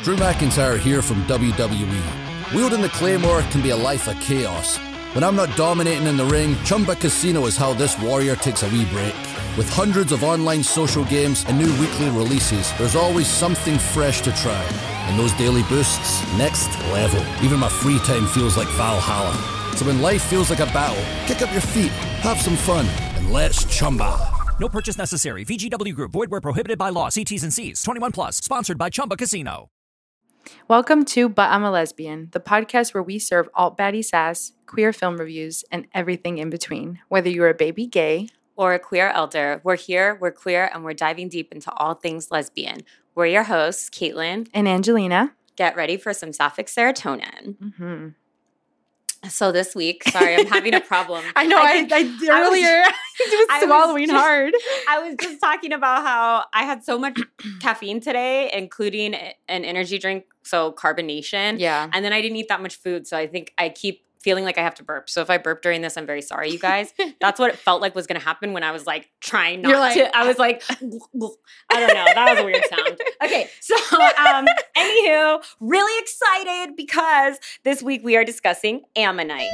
Drew McIntyre here from WWE. Wielding the Claymore can be a life of chaos. When I'm not dominating in the ring, Chumba Casino is how this warrior takes a wee break. With hundreds of online social games and new weekly releases, there's always something fresh to try. And those daily boosts, next level. Even my free time feels like Valhalla. So when life feels like a battle, kick up your feet, have some fun, and let's Chumba. No purchase necessary. VGW Group. Void where prohibited by law. See T's and C's. 21 plus. Sponsored by Chumba Casino. Welcome to But I'm a Lesbian, the podcast where we serve alt baddie sass, queer film reviews, and everything in between. Whether you're a baby gay or a queer elder, we're here, we're queer, and we're diving deep into all things lesbian. We're your hosts, Caitlin and Angelina. Get ready for some sapphic serotonin. Mm-hmm. So this week, sorry, I'm having a problem. I know, I earlier was swallowing hard. I was just talking about how I had so much caffeine today, including an energy drink, so carbonation. Yeah. And then I didn't eat that much food, so I think I keep feeling like I have to burp. So if I burp during this, I'm very sorry, you guys. That's what it felt like was going to happen when I was like trying not to. I was like, I don't know. That was a weird sound. Okay. So anywho, really excited because this week we are discussing Ammonite.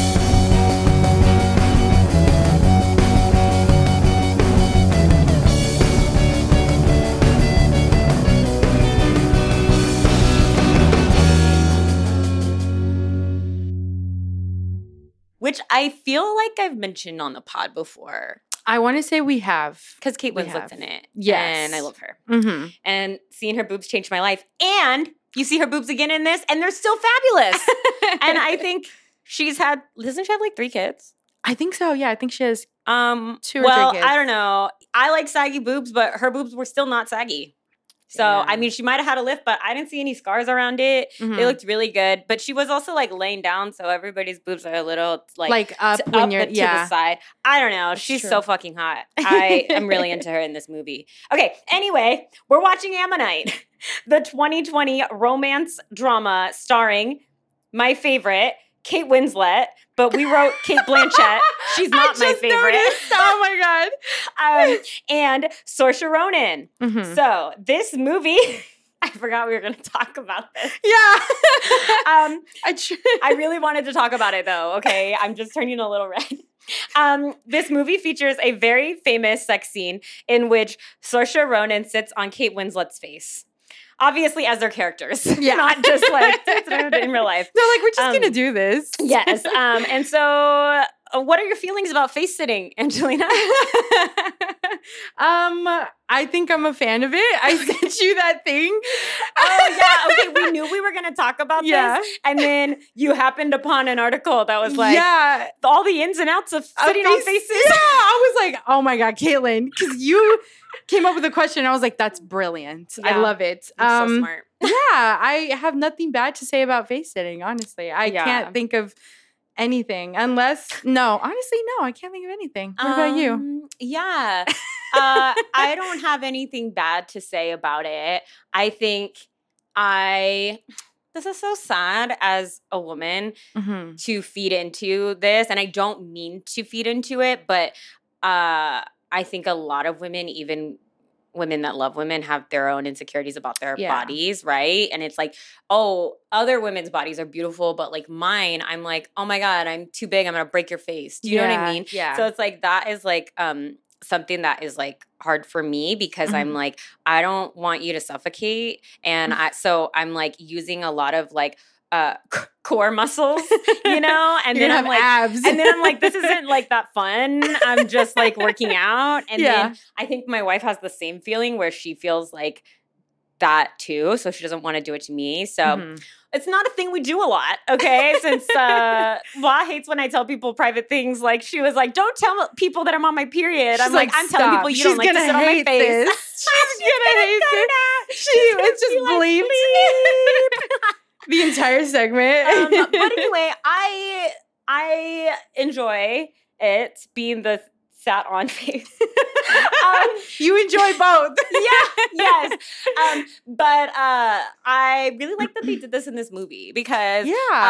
Which I feel like I've mentioned on the pod before. I want to say we have. Because Kate Winslet's in it. Yes. And I love her. Mm-hmm. And seeing her boobs changed my life. And you see her boobs again in this, and they're still fabulous. And I think doesn't she have like 3 kids? I think so, yeah. I think she has 2 or 3 well, kids. I don't know. I like saggy boobs, but her boobs were still not saggy. So, yeah. I mean, she might have had a lift, but I didn't see any scars around it. Mm-hmm. They looked really good. But she was also, like, laying down, so everybody's boobs are a little, like up when you're, to the side. I don't know. She's so fucking hot. I am really into her in this movie. Okay, anyway, we're watching Ammonite, the 2020 romance drama starring my favorite, Kate Winslet, but we wrote Kate Blanchett. She's not my favorite. Noticed. Oh my God. And Saoirse Ronan. Mm-hmm. So this movie, I forgot we were going to talk about this. Yeah. I really wanted to talk about it though. Okay, I'm just turning a little red. This movie features a very famous sex scene in which Saoirse Ronan sits on Kate Winslet's face. Obviously, as their characters, not just like in real life. They're like, we're just going to do this. Yes. And so, what are your feelings about face sitting, Angelina? I think I'm a fan of it. I sent you that thing. Oh, yeah. Okay, we knew we were going to talk about this. And then you happened upon an article that was like, all the ins and outs of sitting on faces. Yeah, I was like, oh my God, Caitlin, because you came up with a question. I was like, that's brilliant. Yeah. I love it. You're so smart. Yeah, I have nothing bad to say about face sitting, honestly. I can't think of anything honestly, no, I can't think of anything. What about you? Yeah. I don't have anything bad to say about it. I think this is so sad as a woman to feed into this, and I don't mean to feed into it, but I think a lot of women, even women that love women, have their own insecurities about their bodies, right? And it's like, oh, other women's bodies are beautiful, but like mine, I'm like, oh my God, I'm too big, I'm gonna break your face. Do you know what I mean? Yeah. So it's like, that is like something that is like hard for me because I'm like, I don't want you to suffocate. And so I'm like using a lot of like core muscles, you know, and then I'm like abs. And then I'm like, this isn't like that fun. I'm just like working out. And then I think my wife has the same feeling where she feels like that too. So she doesn't want to do it to me. So it's not a thing we do a lot. Okay. Since Blah hates when I tell people private things. Like she was like, don't tell people that I'm on my period. She's I'm like, I'm telling people you don't like to sit on my face. She's gonna hate this. It's just bleep. The entire segment. But anyway, I enjoy it being the sat on face. You enjoy both. Yes. But I really like that they did this in this movie because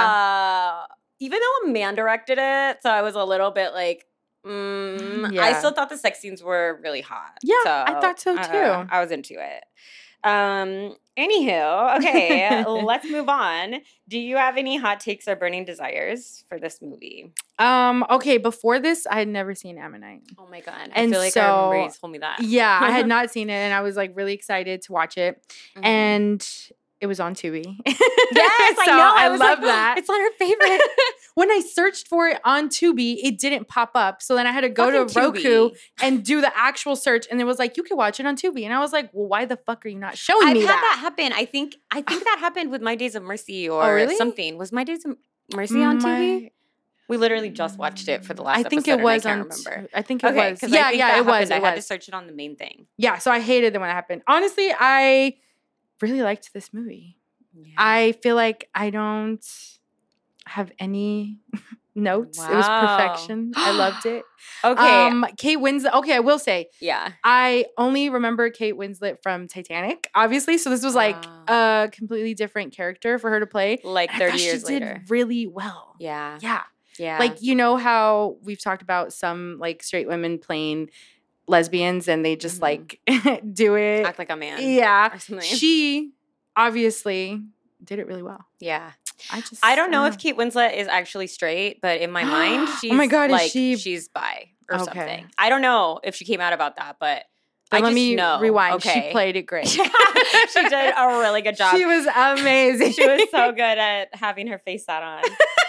even though a man directed it, so I was a little bit like, I still thought the sex scenes were really hot. Yeah, so, I thought so too. I was into it. Anywho, okay, let's move on. Do you have any hot takes or burning desires for this movie? Okay, before this, I had never seen Ammonite. Oh my God. I feel like I remember you told me that. Yeah, I had not seen it, and I was like really excited to watch it. Mm-hmm. And it was on Tubi. Yes, I know. I love that. It's on her favorite. When I searched for it on Tubi, it didn't pop up. So then I had to go to Roku and do the actual search, and it was like, you can watch it on Tubi. And I was like, well, why the fuck are you not showing me that? I've had that happen. I think that happened with My Days of Mercy or something. Was My Days of Mercy on Tubi? We literally just watched it for the last episode. It was. I can't remember. I think it was. Yeah, it was. I had to search it on the main thing. Yeah, so I hated it when it happened. Honestly, I really liked this movie. Yeah. I feel like I don't have any notes. Wow. It was perfection. I loved it. Okay. Kate Winslet. Okay, I will say. Yeah. I only remember Kate Winslet from Titanic, obviously. So this was like a completely different character for her to play. Like 30 years later. She did really well. Yeah. Yeah. Yeah. Like, you know how we've talked about some like straight women playing lesbians and they just like do it. Act like a man. Yeah. She obviously did it really well. Yeah. I don't know if Kate Winslet is actually straight, but in my mind, she's she's bi or something. I don't know if she came out about that, but let me rewind. Okay. She played it great. She did a really good job. She was amazing. She was so good at having her face sat on.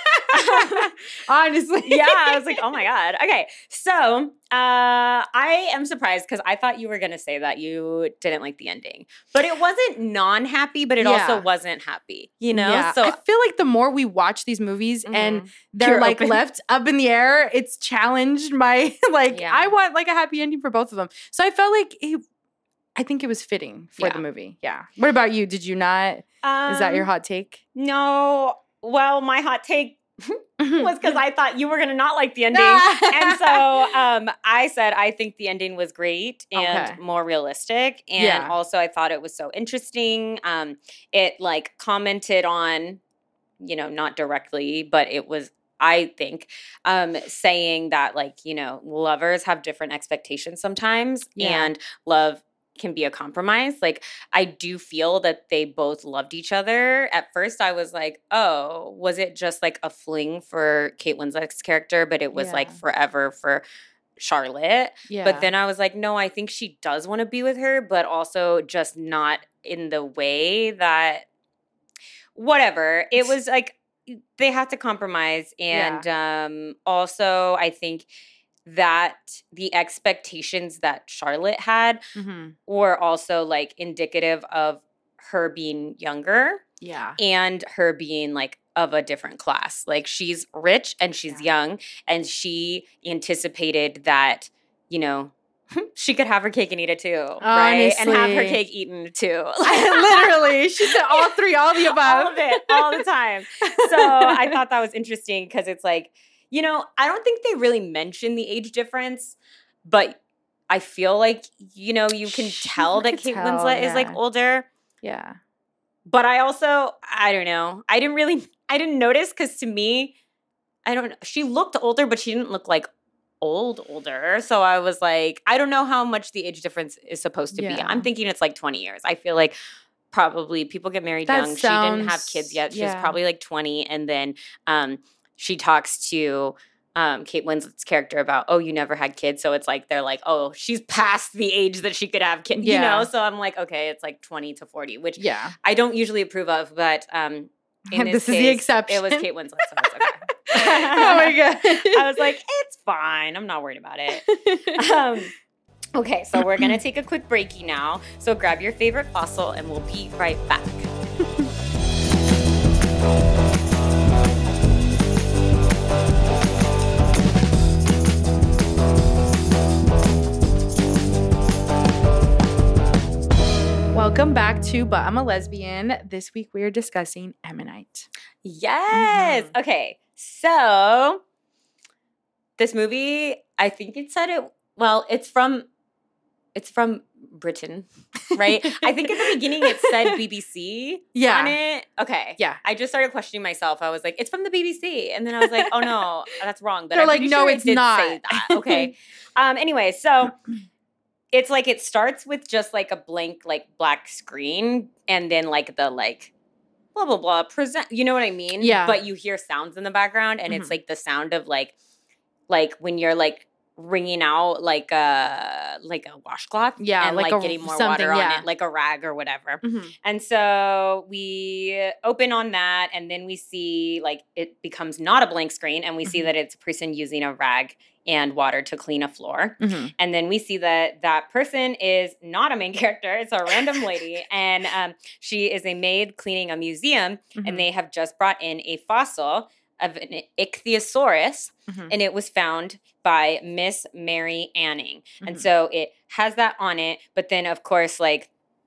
Honestly. Yeah, I was like, oh my God. Okay, so I am surprised because I thought you were going to say that you didn't like the ending. But it wasn't non-happy, but it also wasn't happy, you know? Yeah. So I feel like the more we watch these movies and they're like left up in the air, it's challenged my, I want like a happy ending for both of them. So I felt like I think it was fitting for the movie. Yeah. What about you? Did you not? Is that your hot take? No. Well, my hot take was because I thought you were going to not like the ending. And so I said I think the ending was great and more realistic. And also I thought it was so interesting. It like commented on, you know, not directly, but it was, I think, saying that like, you know, lovers have different expectations sometimes and love can be a compromise. Like, I do feel that they both loved each other. At first, I was like, oh, was it just like a fling for Kate Winslet's character, but it was like forever for Charlotte? Yeah. But then I was like, no, I think she does want to be with her, but also just not in the way that, whatever. It was like, they have to compromise. And also, I think that the expectations that Charlotte had were also like indicative of her being younger and her being like of a different class. Like she's rich and she's young and she anticipated that, you know, she could have her cake and eat it too, right? And have her cake eaten too. Literally. She said all three, all the above. All of it, all the time. So I thought that was interesting because it's like, you know, I don't think they really mention the age difference, but I feel like, you know, you can tell that Kate Winslet is like older. Yeah. But I also, I don't know. I didn't notice because to me, I don't know. She looked older, but she didn't look like older. So I was like, I don't know how much the age difference is supposed to be. I'm thinking it's like 20 years. I feel like probably people get married young. She didn't have kids yet. She's probably like 20. And then, she talks to Kate Winslet's character about, oh, you never had kids. So it's like, they're like, oh, she's past the age that she could have kids, you know? So I'm like, okay, it's like 20 to 40, which I don't usually approve of, but in this case, is the exception. It was Kate Winslet, so it's okay. Oh my God. I was like, it's fine. I'm not worried about it. Okay, so we're going to take a quick breaky now. So grab your favorite fossil and we'll be right back. Welcome back to But I'm a Lesbian. This week we are discussing Ammonite. Yes. Okay. So this movie, I think it said it, well, it's from Britain, right? I think at the beginning it said BBC on it. Okay. Yeah. I just started questioning myself. I was like, it's from the BBC. And then I was like, oh no, that's wrong. But they're I'm like, no, sure it's not. Say that. Okay. Anyway, so it's like it starts with just like a blank like black screen and then like the like blah blah blah present, you know what I mean? Yeah. But you hear sounds in the background and it's like the sound of like when you're like wringing out like a washcloth, and like getting more water on it, like a rag or whatever. And so we open on that, and then we see like it becomes not a blank screen, and we see that it's a person using a rag and water to clean a floor. And then we see that that person is not a main character. It's a random lady, and she is a maid cleaning a museum, and they have just brought in a fossil of an ichthyosaurus, and it was found by Miss Mary Anning. And so it has that on it, but then of course, like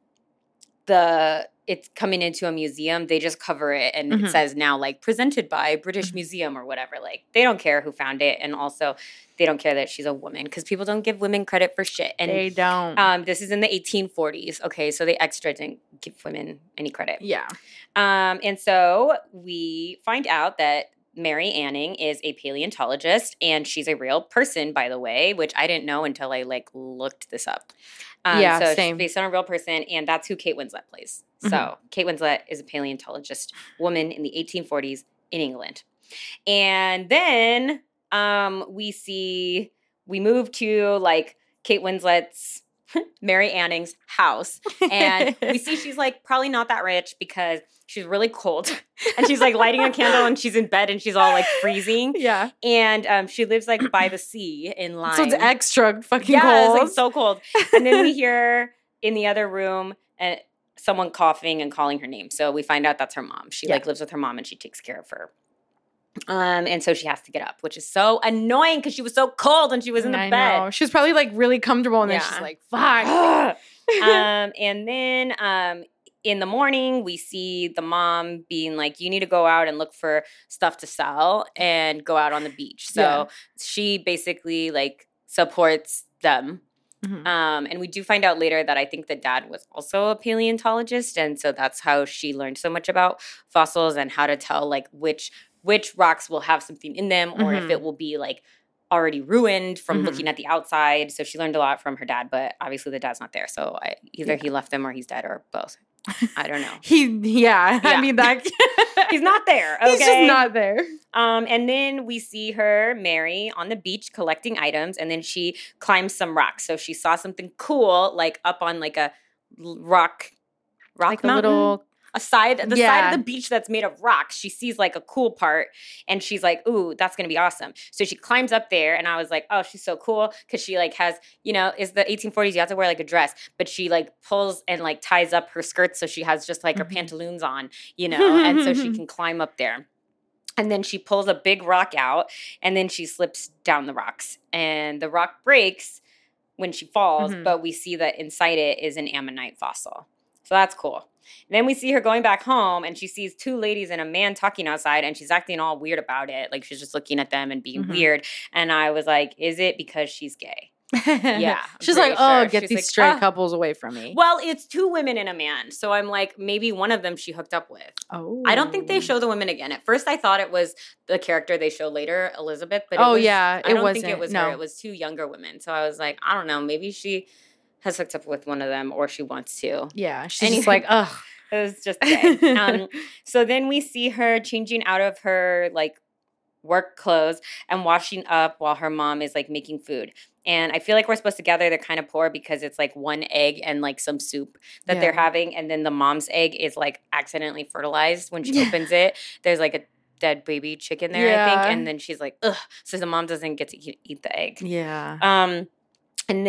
it's coming into a museum, they just cover it and it says now like presented by British Museum or whatever. Like they don't care who found it, and also they don't care that she's a woman because people don't give women credit for shit. And they don't. This is in the 1840s. Okay, so they extra didn't give women any credit. Yeah. And so we find out that Mary Anning is a paleontologist, and she's a real person, by the way, which I didn't know until I like looked this up. So same. She's based on a real person, and that's who Kate Winslet plays. So Kate Winslet is a paleontologist woman in the 1840s in England. And then we move to like Kate Winslet's Mary Anning's house, and we see she's like probably not that rich because she's really cold, and she's like lighting a candle, and she's in bed, and she's all like freezing. Yeah, and she lives like by the sea in Lyme, so it's extra fucking cold. Yeah, it's like so cold. And then we hear in the other room someone coughing and calling her name. So we find out that's her mom. She like lives with her mom, and she takes care of her. And so she has to get up, which is so annoying because she was so cold and she was in the bed. Know. She was probably like really comfortable, and then she's like, fuck. And then in the morning, we see the mom being like, you need to go out and look for stuff to sell and go out on the beach. So she basically like supports them. And we do find out later that I think the dad was also a paleontologist. And so that's how she learned so much about fossils and how to tell like which rocks will have something in them, or if it will be like already ruined from looking at the outside. So she learned a lot from her dad, but obviously the dad's not there. So either he left them or he's dead or both. I don't know. I mean, that he's not there. Okay? He's just not there. And then we see her, Mary, on the beach collecting items, and then she climbs some rocks. So she saw something cool, like up on like a rock like mountain. A little side of the beach that's made of rocks. She sees like a cool part, and she's like, ooh, that's gonna be awesome. So she climbs up there, and I was like, oh, she's so cool, because she like has, it's the 1840s, you have to wear like a dress, but she like pulls and like ties up her skirts so she has just like her pantaloons on, and so she can climb up there. And then she pulls a big rock out, and then she slips down the rocks, and the rock breaks when she falls, but we see that inside it is an ammonite fossil. So that's cool. And then we see her going back home, and she sees two ladies and a man talking outside, and she's acting all weird about it. Like she's just looking at them and being weird. And I was like, is it because she's gay? Yeah. She's like, oh, get these straight couples away from me. Well, it's two women and a man. So I'm like, maybe one of them she hooked up with. Oh. I don't think they show the women again. At first I thought it was the character they show later, Elizabeth. But I don't think it was her. It was two younger women. So I was like, I don't know. Maybe she has hooked up with one of them, or she wants to. Yeah. She's just like, ugh. It was just gay. So then we see her changing out of her like work clothes and washing up while her mom is like making food. And I feel like we're supposed to gather they're kind of poor because it's like one egg and like some soup that they're having. And then the mom's egg is like accidentally fertilized when she opens it. There's like a dead baby chicken there, I think. And then she's like, ugh. So the mom doesn't get to eat the egg. Yeah. And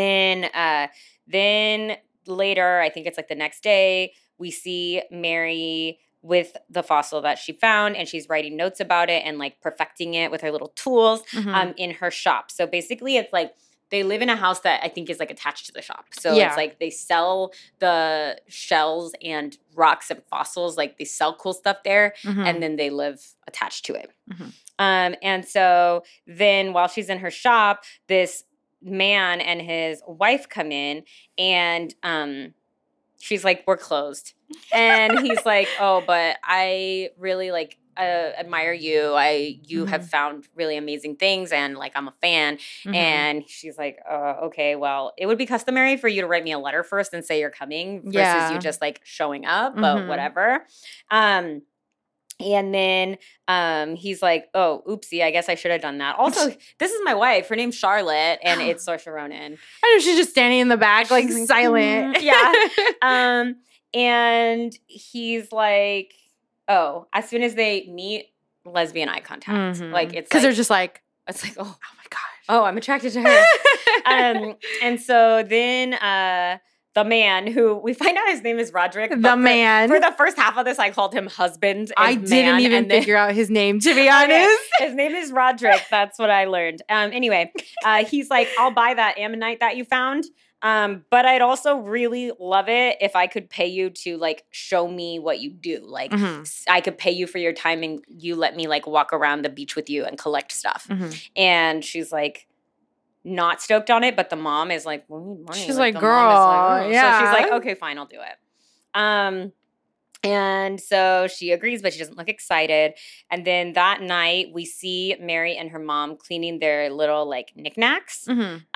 then later, I think it's like the next day, we see Mary with the fossil that she found, and she's writing notes about it and like perfecting it with her little tools in her shop. So basically it's like they live in a house that I think is like attached to the shop. So it's like they sell the shells and rocks and fossils, like they sell cool stuff there, and then they live attached to it. And so then while she's in her shop, this man and his wife come in, and she's like, we're closed. And he's like, oh, but I really like admire you. You have found really amazing things, and like I'm a fan. And she's like, okay, well, it would be customary for you to write me a letter first and say you're coming versus you just like showing up, but whatever. And then he's like, oh, oopsie, I guess I should have done that. Also, this is my wife. Her name's Charlotte, and it's Saoirse Ronan. I know, she's just standing in the back, like silent. Yeah. And he's like, oh, as soon as they meet, lesbian eye contact. Like it's because they're just like, it's like, oh my gosh. Oh, I'm attracted to her. And so then the man, who we find out his name is Roderick. The man. For the first half of this, I called him husband. I didn't even figure out his name, to be honest. His name is Roderick. That's what I learned. Anyway, he's like, I'll buy that ammonite that you found. But I'd also really love it if I could pay you to like show me what you do. Like I could pay you for your time and you let me like walk around the beach with you and collect stuff. And she's like, not stoked on it, but the mom is like, we need money. She's like, girl, yeah. So she's like, okay, fine, I'll do it. And so she agrees, but she doesn't look excited. And then that night, we see Mary and her mom cleaning their little like knickknacks.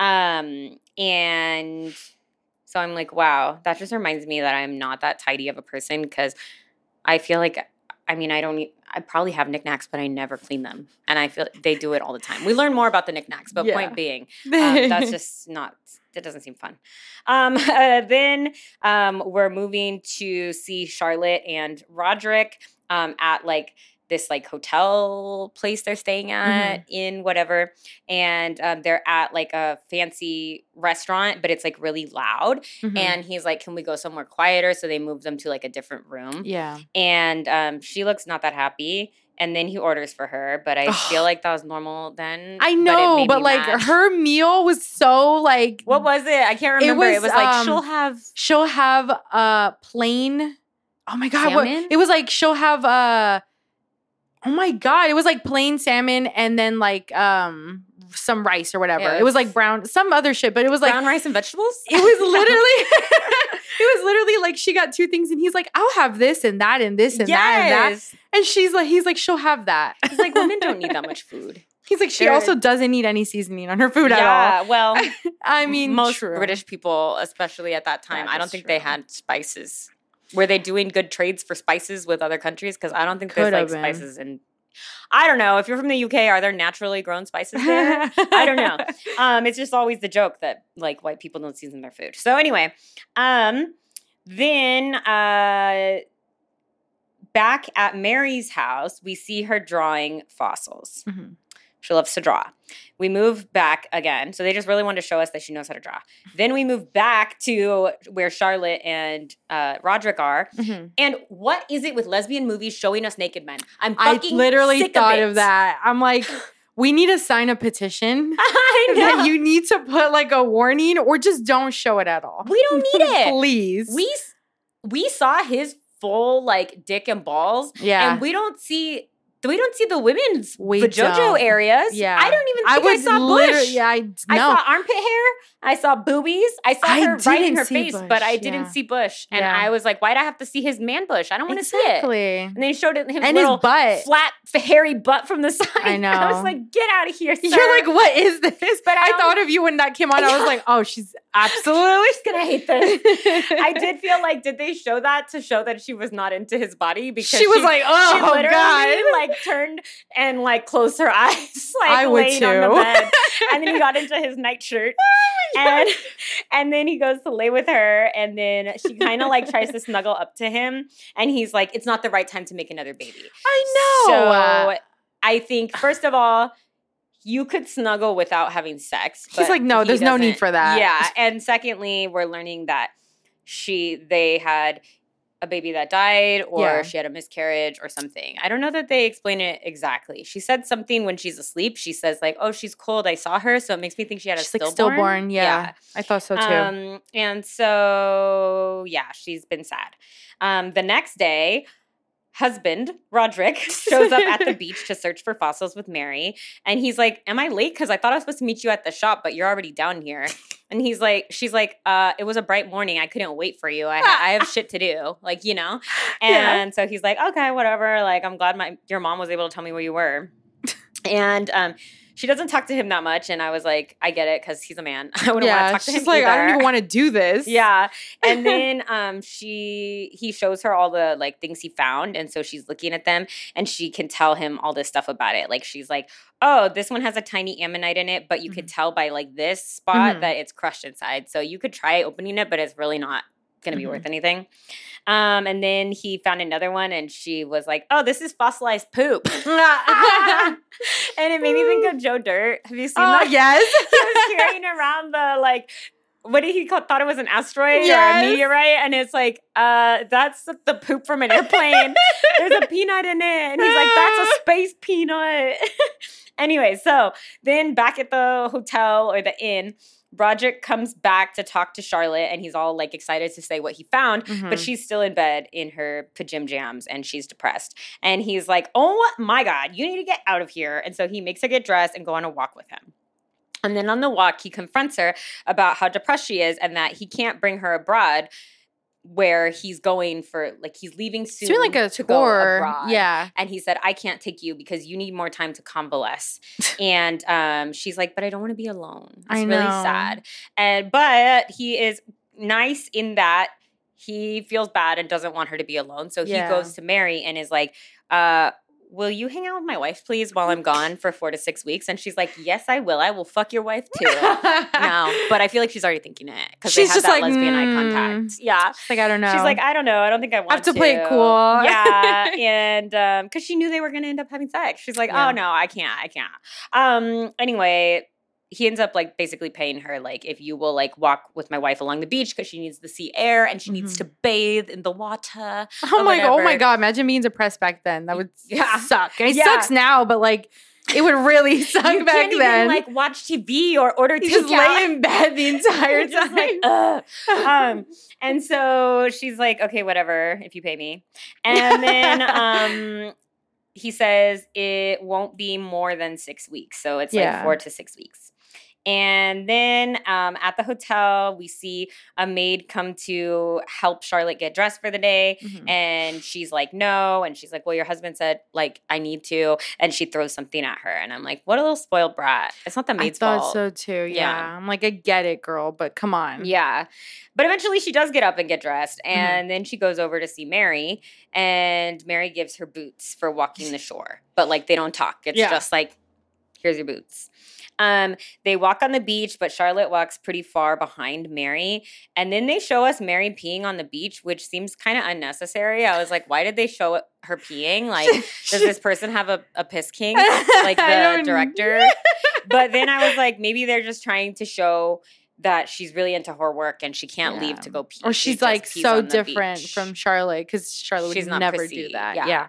And so I'm like, wow, that just reminds me that I'm not that tidy of a person, because I feel like, I mean, I probably have knickknacks, but I never clean them. And I feel they do it all the time. We learn more about the knickknacks, but point being, that's just not, it doesn't seem fun. Then we're moving to see Charlotte and Roderick at like this like hotel place they're staying at in whatever. And they're at like a fancy restaurant, but it's like really loud. And he's like, can we go somewhere quieter? So they move them to like a different room. Yeah. And she looks not that happy. And then he orders for her, but I feel like that was normal then. I know, but like her meal was so like, what was it? I can't remember. It was like she'll have plain. Oh my god, salmon? It was like she'll have oh my god, it was like plain salmon and then like some rice or whatever. Yeah, it was like brown, some other shit, but it was like brown rice and vegetables. It was literally like she got two things, and he's like, I'll have this and that and this and that and that. And he's like, she'll have that. He's like, women don't need that much food. He's like, she also doesn't need any seasoning on her food at all. Yeah, well, I mean, most British people, especially at that time, I don't think they had spices. Were they doing good trades for spices with other countries? Because I don't think there's like spices in. I don't know. If you're from the UK, are there naturally grown spices there? I don't know. It's just always the joke that like white people don't season their food. So anyway, then back at Mary's house, we see her drawing fossils. She loves to draw. We move back again. So they just really wanted to show us that she knows how to draw. Then we move back to where Charlotte and Roderick are. And what is it with lesbian movies showing us naked men? I literally thought of that. I'm like, we need to sign a petition I know. that you need to put like a warning, or just don't show it at all. We don't need it. Please. We saw his full like dick and balls. Yeah. And we don't see the women's vajojo areas. Yeah. I don't even think I saw bush. Yeah, I saw armpit hair. I saw boobies. I saw her right in her face, bush, but I didn't see bush. And I was like, why'd I have to see his man bush? I don't want to see it. And then he showed him and little his butt. flat, hairy butt from the side. I know. I was like, get out of here, sir. You're like, what is this? But I thought of you when that came on. I was like, oh, she's absolutely gonna hate this. I did feel like, did they show that to show that she was not into his body? Because she was like, oh, she literally, God. like turned and like closed her eyes, like I would laying too. on the bed. And then he got into his nightshirt. And then he goes to lay with her, and then she kind of like tries to snuggle up to him, and he's like, it's not the right time to make another baby. I know. So I think, first of all, you could snuggle without having sex. She's like, no, there's no need for that. Yeah. And secondly, we're learning that they had a baby that died, or she had a miscarriage or something. I don't know that they explain it exactly. She said something when she's asleep. She says like, oh, she's cold. I saw her. So it makes me think she had a stillborn. Like stillborn. Yeah. I thought so too. And so, yeah, she's been sad. The next day, husband, Roderick, shows up at the beach to search for fossils with Mary. And he's like, am I late? Because I thought I was supposed to meet you at the shop, but you're already down here. And she's like, it was a bright morning. I couldn't wait for you. I have shit to do, like, you know? And so he's like, okay, whatever. Like, I'm glad your mom was able to tell me where you were. And she doesn't talk to him that much. And I was like, I get it because he's a man. I wouldn't want to talk to him she's like, either. I don't even want to do this. Yeah. And then he shows her all the like things he found. And so she's looking at them and she can tell him all this stuff about it. Like she's like, oh, this one has a tiny ammonite in it, but you could tell by like this spot that it's crushed inside. So you could try opening it, but it's really not going to be worth anything. And then he found another one and she was like, oh, this is fossilized poop. And it made me think of Joe Dirt. Have you seen that? Yes. He was carrying around the like, what did he thought it was an asteroid or a meteorite? And it's like, that's the poop from an airplane. There's a peanut in it. And he's like, that's a space peanut. Anyway, so then back at the hotel or the inn, Roderick comes back to talk to Charlotte and he's all like excited to say what he found, but she's still in bed in her pajam and she's depressed. And he's like, oh my God, you need to get out of here. And so he makes her get dressed and go on a walk with him. And then on the walk, he confronts her about how depressed she is and that he can't bring her abroad where he's going for, like, he's leaving soon doing like a to tour. Go abroad. Yeah. And he said, I can't take you because you need more time to convalesce. And she's like, but I don't want to be alone. It's really sad. But he is nice in that he feels bad and doesn't want her to be alone. So he goes to Mary and is like, will you hang out with my wife, please, while I'm gone for 4 to 6 weeks? And she's like, yes, I will. I will fuck your wife, too. No, but I feel like she's already thinking it because they have that like, lesbian eye contact. Yeah. She's like, I don't know. She's like, I don't know. I don't think I want to. I have to play it cool. Yeah. And because she knew they were going to end up having sex. She's like, oh, no, I can't. Anyway, he ends up like basically paying her like, if you will like walk with my wife along the beach because she needs the sea air and she needs to bathe in the water. Oh my God. Imagine being depressed back then. That would suck. And it sucks now, but like it would really suck you back can't then. Even, like watch TV or order takeout. Just lay in bed the entire time. Like, ugh. And so she's like, okay, whatever, if you pay me. And then he says it won't be more than 6 weeks. So it's like 4 to 6 weeks. And then at the hotel, we see a maid come to help Charlotte get dressed for the day. And she's like, no. And she's like, well, your husband said, like, I need to. And she throws something at her. And I'm like, what a little spoiled brat. It's not the maid's fault. I thought so too, yeah. I'm like, I get it, girl, but come on. Yeah. But eventually she does get up and get dressed. And then she goes over to see Mary. And Mary gives her boots for walking the shore. But, like, they don't talk. It's just like, here's your boots. They walk on the beach, but Charlotte walks pretty far behind Mary. And then they show us Mary peeing on the beach, which seems kind of unnecessary. I was like, why did they show her peeing? Like, does this person have a piss king? Like the director? But then I was like, maybe they're just trying to show that she's really into her work and she can't leave to go pee. Or she's like so different from Charlotte because Charlotte would never prissy. Do that. Yeah.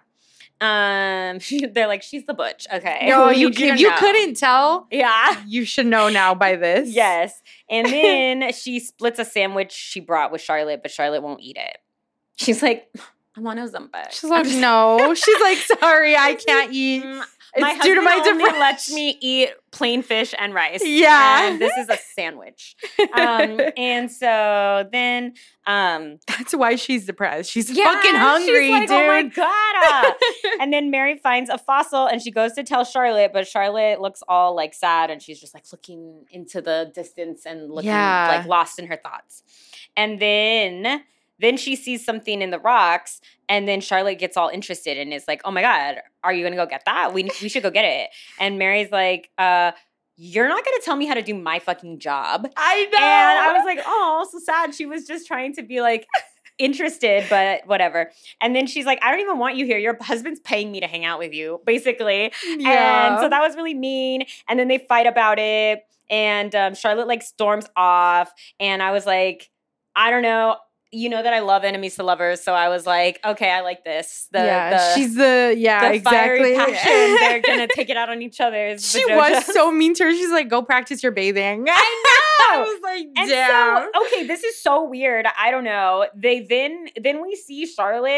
They're like, she's the butch. Okay. No, if you couldn't tell, yeah, you should know now by this. Yes. And then she splits a sandwich she brought with Charlotte, but Charlotte won't eat it. She's like, I want Ozempic. She's like, no. She's like, sorry, I can't eat. My husband only lets me eat plain fish and rice. Yeah. And this is a sandwich. And so then that's why she's depressed. She's fucking hungry, she's like, dude. Oh my God. And then Mary finds a fossil and she goes to tell Charlotte, but Charlotte looks all like sad and she's just like looking into the distance and looking like lost in her thoughts. And then she sees something in the rocks, and then Charlotte gets all interested and is like, oh my God, are you going to go get that? We should go get it. And Mary's like, you're not going to tell me how to do my fucking job. I know. And I was like, oh, so sad. She was just trying to be like interested, but whatever. And then she's like, I don't even want you here. Your husband's paying me to hang out with you, basically. Yeah. And so that was really mean. And then they fight about it. And Charlotte like storms off. And I was like, I don't know. You know that I love enemies to lovers, so I was like, okay, I like this. She's the fiery passion. They're gonna take it out on each other. She was so mean to her. She's like, go practice your bathing. I know. I was like, damn. So, okay, this is so weird. I don't know. Then we see Charlotte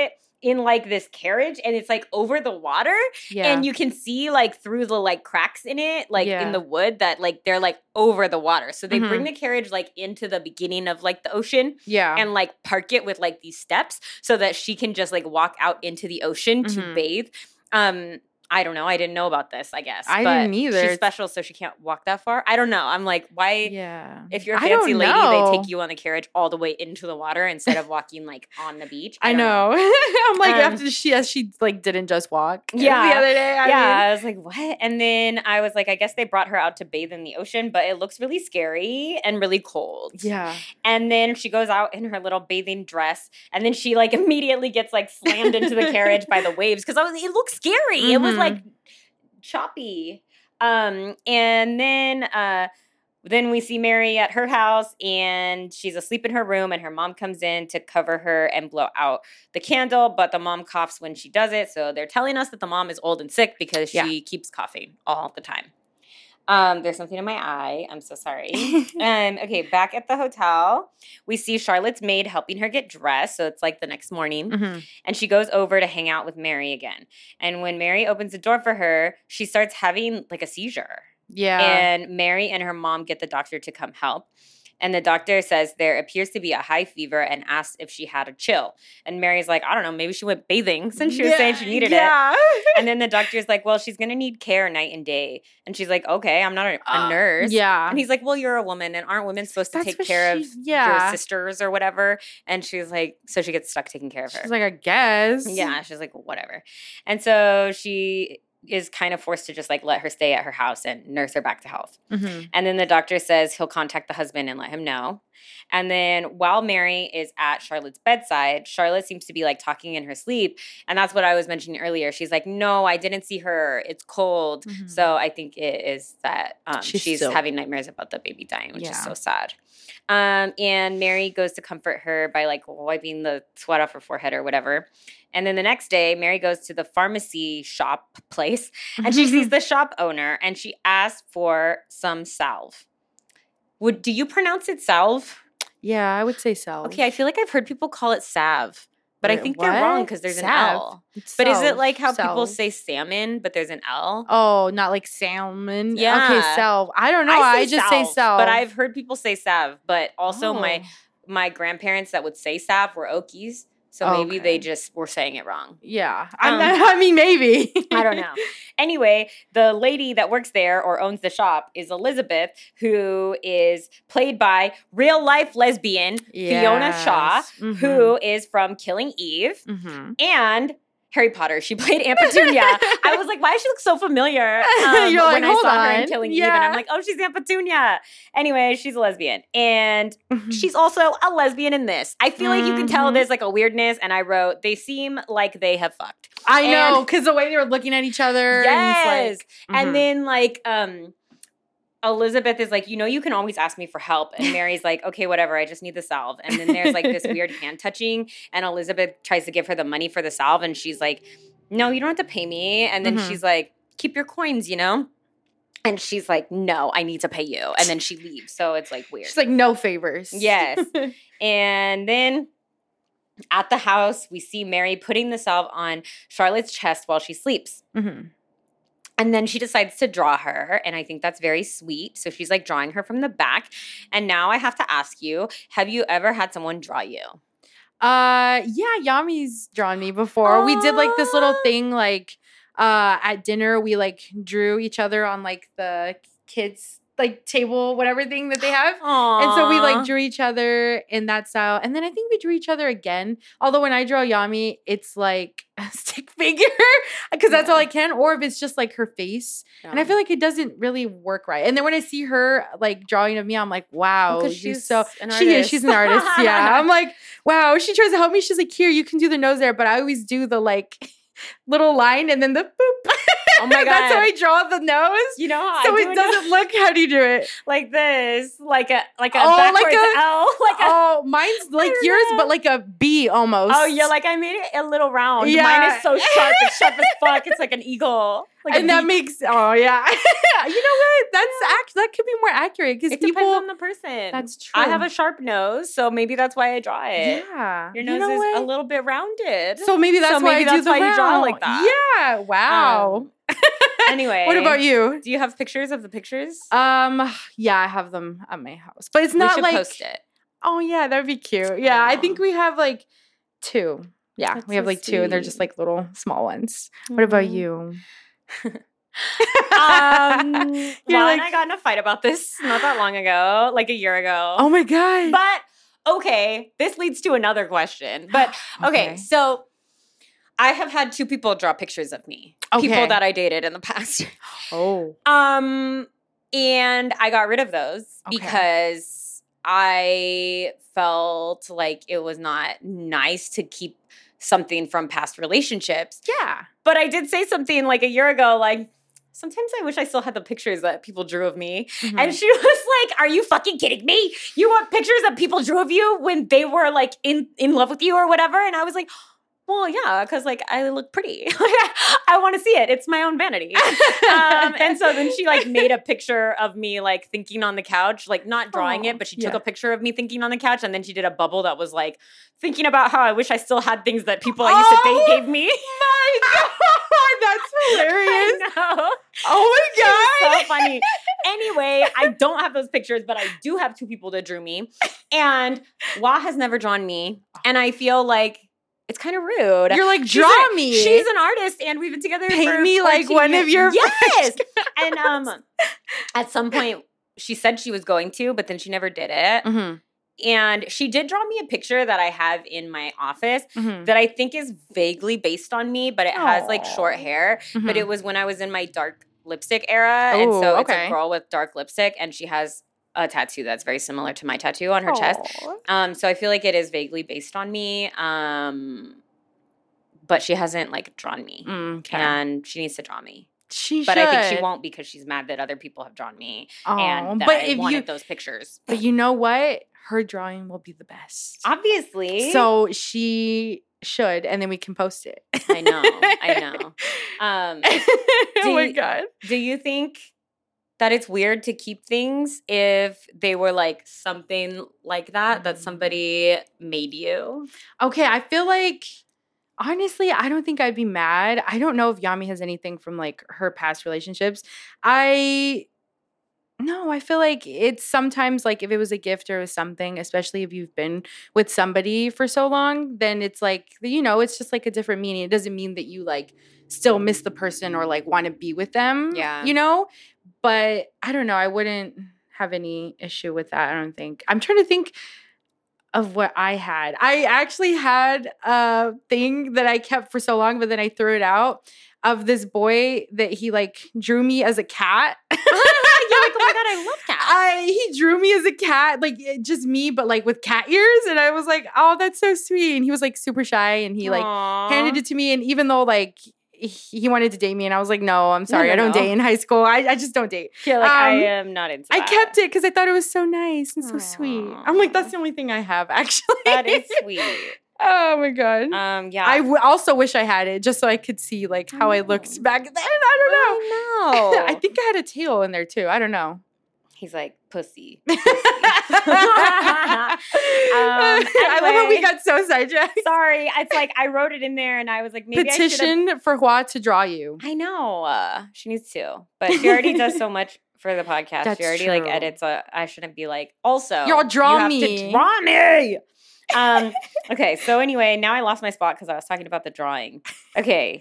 in like this carriage and it's like over the water and you can see like through the like cracks in it, like in the wood that like they're like over the water. So they bring the carriage like into the beginning of like the ocean and like park it with like these steps so that she can just like walk out into the ocean to bathe. I don't know. I didn't know about this, I guess. I didn't either. She's special, so she can't walk that far. I don't know. I'm like, why? Yeah. If you're a fancy lady, they take you on the carriage all the way into the water instead of walking like on the beach. I know. I'm like, after she like didn't just walk. The other day. I was like, what? And then I was like, I guess they brought her out to bathe in the ocean, but it looks really scary and really cold. Yeah. And then she goes out in her little bathing dress, and then she like immediately gets like slammed into the carriage by the waves because it looked scary. It was like choppy. And then we see Mary at her house and she's asleep in her room and her mom comes in to cover her and blow out the candle, but the mom coughs when she does it. So they're telling us that the mom is old and sick because she keeps coughing all the time. There's something in my eye. I'm so sorry. Okay, back at the hotel, we see Charlotte's maid helping her get dressed. So it's like the next morning. And she goes over to hang out with Mary again. And when Mary opens the door for her, she starts having like a seizure. Yeah. And Mary and her mom get the doctor to come help. And the doctor says there appears to be a high fever and asks if she had a chill. And Mary's like, I don't know, maybe she went bathing since she was saying she needed it. And then the doctor's like, well, she's going to need care night and day. And she's like, okay, I'm not a nurse. Yeah. And he's like, well, you're a woman and aren't women supposed to take care of your sisters or whatever? And she's like, so she gets stuck taking care of her. She's like, I guess. Yeah, she's like, whatever. And so she is kind of forced to just like let her stay at her house and nurse her back to health. And then the doctor says he'll contact the husband and let him know. And then while Mary is at Charlotte's bedside, Charlotte seems to be like talking in her sleep. And that's what I was mentioning earlier. She's like, no, I didn't see her. It's cold. So I think it is that she's having nightmares about the baby dying, which is so sad. And Mary goes to comfort her by like wiping the sweat off her forehead or whatever. And then the next day, Mary goes to the pharmacy shop place and she sees the shop owner and she asks for some salve. Do you pronounce it salve? Yeah, I would say salve. Okay, I feel like I've heard people call it salve, but I think they're wrong because there's an L. But is it like how people say salmon, but there's an L? Oh, not like salmon? Yeah. Okay, salve. I don't know. I just say salve. But I've heard people say salve. But also my grandparents that would say salve were Okies. So maybe they just were saying it wrong. Yeah. I mean, maybe. I don't know. Anyway, the lady that works there or owns the shop is Elizabeth, who is played by real-life lesbian Fiona Shaw, who is from Killing Eve. And Harry Potter. She played Aunt Petunia. I was like, why does she look so familiar? You're like, when I saw her in Killing Eve, and I'm like, oh, she's Aunt Petunia. Anyway, she's a lesbian. And she's also a lesbian in this. I feel like you can tell there's like a weirdness, and I wrote, they seem like they have fucked. I know, because the way they were looking at each other. Yes. And then like, Elizabeth is like, you can always ask me for help. And Mary's like, okay, whatever. I just need the salve. And then there's like this weird hand touching. And Elizabeth tries to give her the money for the salve. And she's like, no, you don't have to pay me. And then she's like, keep your coins, And she's like, no, I need to pay you. And then she leaves. So it's like weird. She's like, no favors. Yes. And then at the house, we see Mary putting the salve on Charlotte's chest while she sleeps. And then she decides to draw her, and I think that's very sweet. So she's like drawing her from the back. And now I have to ask you, have you ever had someone draw you? Yeah, Yami's drawn me before. Aww. We did like this little thing like at dinner. We like drew each other on like the kids' like table, whatever thing that they have. Aww. And so we like drew each other in that style. And then I think we drew each other again. Although when I draw Yami, it's like a stick figure because that's all I can. Or if it's just like her face. Yeah. And I feel like it doesn't really work right. And then when I see her like drawing of me, I'm like, wow. She's so an artist. She's an artist. Yeah. I'm like, wow. She tries to help me. She's like, here, you can do the nose there. But I always do the like little line and then the boop. Oh my God. That's how I draw the nose. You know how so it doesn't look. How do you do it? Like this, like a backwards L. Mine's like yours, but like a B almost. Oh yeah, like I made it a little round. Yeah. Mine is so sharp. It's sharp as fuck. It's like an eagle. Like and that makes, oh yeah. You know what? That could be more accurate because people. Depends on the person. That's true. I have a sharp nose, so maybe that's why I draw it. Yeah. Your nose is a little bit rounded. So maybe that's why you draw like that. Yeah. Wow. Anyway. What about you? Do you have pictures of the pictures? Yeah, I have them at my house. But it's not like. Post it. Oh yeah, that'd be cute. Yeah, I think we have like 2. Yeah, we have like 2, and they're just like little small ones. What about you? And I got in a fight about this not that long ago, like a year ago. Oh my God. But okay, this leads to another question. But okay, so I have had 2 people draw pictures of me. Okay. People that I dated in the past. Oh. And I got rid of those because I felt like it was not nice to keep something from past relationships. Yeah. But I did say something like a year ago, like, sometimes I wish I still had the pictures that people drew of me. Mm-hmm. And she was like, are you fucking kidding me? You want pictures that people drew of you when they were like in love with you or whatever? And I was like, well, yeah, because like I look pretty. I want to see it. It's my own vanity. And so then she like made a picture of me like thinking on the couch, like not drawing it, but she took a picture of me thinking on the couch, and then she did a bubble that was like thinking about how I wish I still had things that people I used to date gave me. My God, that's hilarious. I know. Oh my God. So funny. Anyway, I don't have those pictures, but I do have 2 people that drew me. And Wah has never drawn me. And I feel like it's kind of rude. You're like, draw me. She's an artist, and we've been together Paint me like one years. Of your Yes. And at some point, she said she was going to, but then she never did it. Mm-hmm. And she did draw me a picture that I have in my office that I think is vaguely based on me, but it has like short hair. Mm-hmm. But it was when I was in my dark lipstick era. And so it's a girl with dark lipstick, and she has a tattoo that's very similar to my tattoo on her chest. So I feel like it is vaguely based on me. But she hasn't like drawn me. And she needs to draw me. But I think she won't because she's mad that other people have drawn me and that I wanted those pictures. But you know what? Her drawing will be the best. Obviously. So she should, and then we can post it. I know. Oh my God. Do you think that it's weird to keep things if they were like something like that somebody made you? Okay, I feel like, honestly, I don't think I'd be mad. I don't know if Yami has anything from like her past relationships. No, I feel like it's sometimes like if it was a gift or something, especially if you've been with somebody for so long, then it's like, you know, it's just like a different meaning. It doesn't mean that you like still miss the person or like want to be with them, you know? But I don't know. I wouldn't have any issue with that, I don't think. I'm trying to think of what I had. I actually had a thing that I kept for so long, but then I threw it out, of this boy that he like drew me as a cat. You're like, oh my God, I love cats. He drew me as a cat, like just me, but like with cat ears. And I was like, oh, that's so sweet. And he was like super shy, and he like handed it to me. And even though like he wanted to date me, and I was like, no, I'm sorry. I don't date in high school. I just don't date. You're like, I am not into that. I kept it because I thought it was so nice and so sweet. I'm like, that's the only thing I have, actually. That is sweet. Oh my God. Yeah. I also wish I had it just so I could see like how I looked back then. I don't know. I think I had a tail in there too. I don't know. He's like, pussy. Anyway. I love how we got so sidetracked. Sorry. It's like I wrote it in there and I was like, maybe petition for Hua to draw you. I know. She needs to. But she already does so much for the podcast. That's she already true. like edits. I shouldn't be like, also, y'all draw you me. have to draw me. Okay, so anyway, now I lost my spot because I was talking about the drawing. Okay.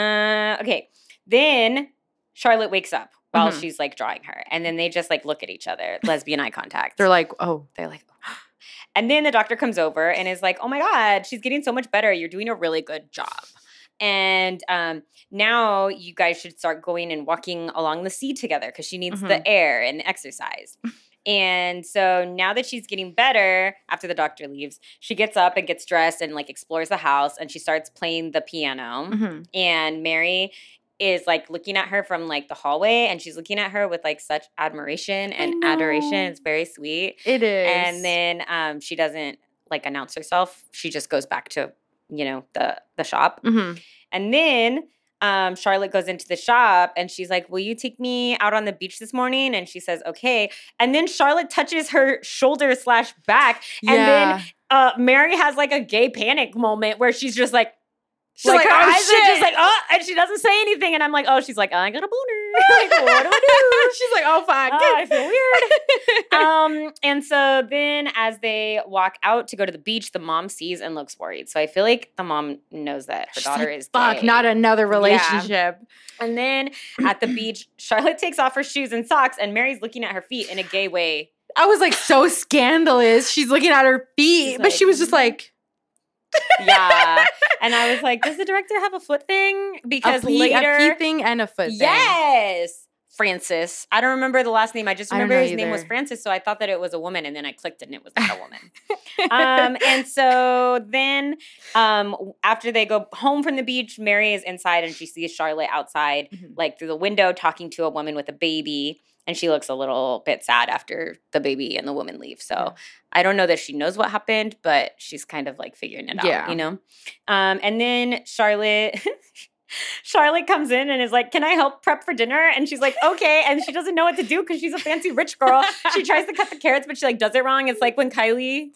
Then Charlotte wakes up while she's like drawing her, and then they just like look at each other, lesbian eye contact. They're like, oh. And then the doctor comes over and is like, oh my God, she's getting so much better. You're doing a really good job. And now you guys should start going and walking along the sea together because she needs the air and the exercise. And so now that she's getting better, after the doctor leaves, she gets up and gets dressed and like explores the house, and she starts playing the piano. And Mary is like looking at her from like the hallway, and she's looking at her with like such admiration and adoration. It's very sweet. It is. And then she doesn't like announce herself. She just goes back to, you know, the shop. And then Charlotte goes into the shop and she's like, will you take me out on the beach this morning? And she says, okay. And then Charlotte touches her shoulder/back. And then Mary has like a gay panic moment where she's just like, she's like, her eyes are just like, oh, and she doesn't say anything. And I'm like, oh, she's like, I got a boner. Like, what do I do? She's like, oh, fuck. I feel weird. And so then as they walk out to go to the beach, the mom sees and looks worried. So I feel like the mom knows that her daughter is fuck, gay. not another relationship. Yeah. And then at the beach, Charlotte takes off her shoes and socks, and Mary's looking at her feet in a gay way. I was like, so scandalous. She's looking at her feet, but she was just like... Yeah. And I was like, does the director have a foot thing? Because later... A pee thing and a foot thing. Yes! Francis. I don't remember the last name. I just remember his name was Francis, so I thought that it was a woman, and then I clicked and it was not a woman. And so then after they go home from the beach, Mary is inside and she sees Charlotte outside, like through the window, talking to a woman with a baby. And she looks a little bit sad after the baby and the woman leave. So I don't know that she knows what happened, but she's kind of like figuring it out, you know? And then Charlotte comes in and is like, can I help prep for dinner? And she's like, okay. And she doesn't know what to do because she's a fancy rich girl. She tries to cut the carrots, but she like does it wrong. It's like when Kendall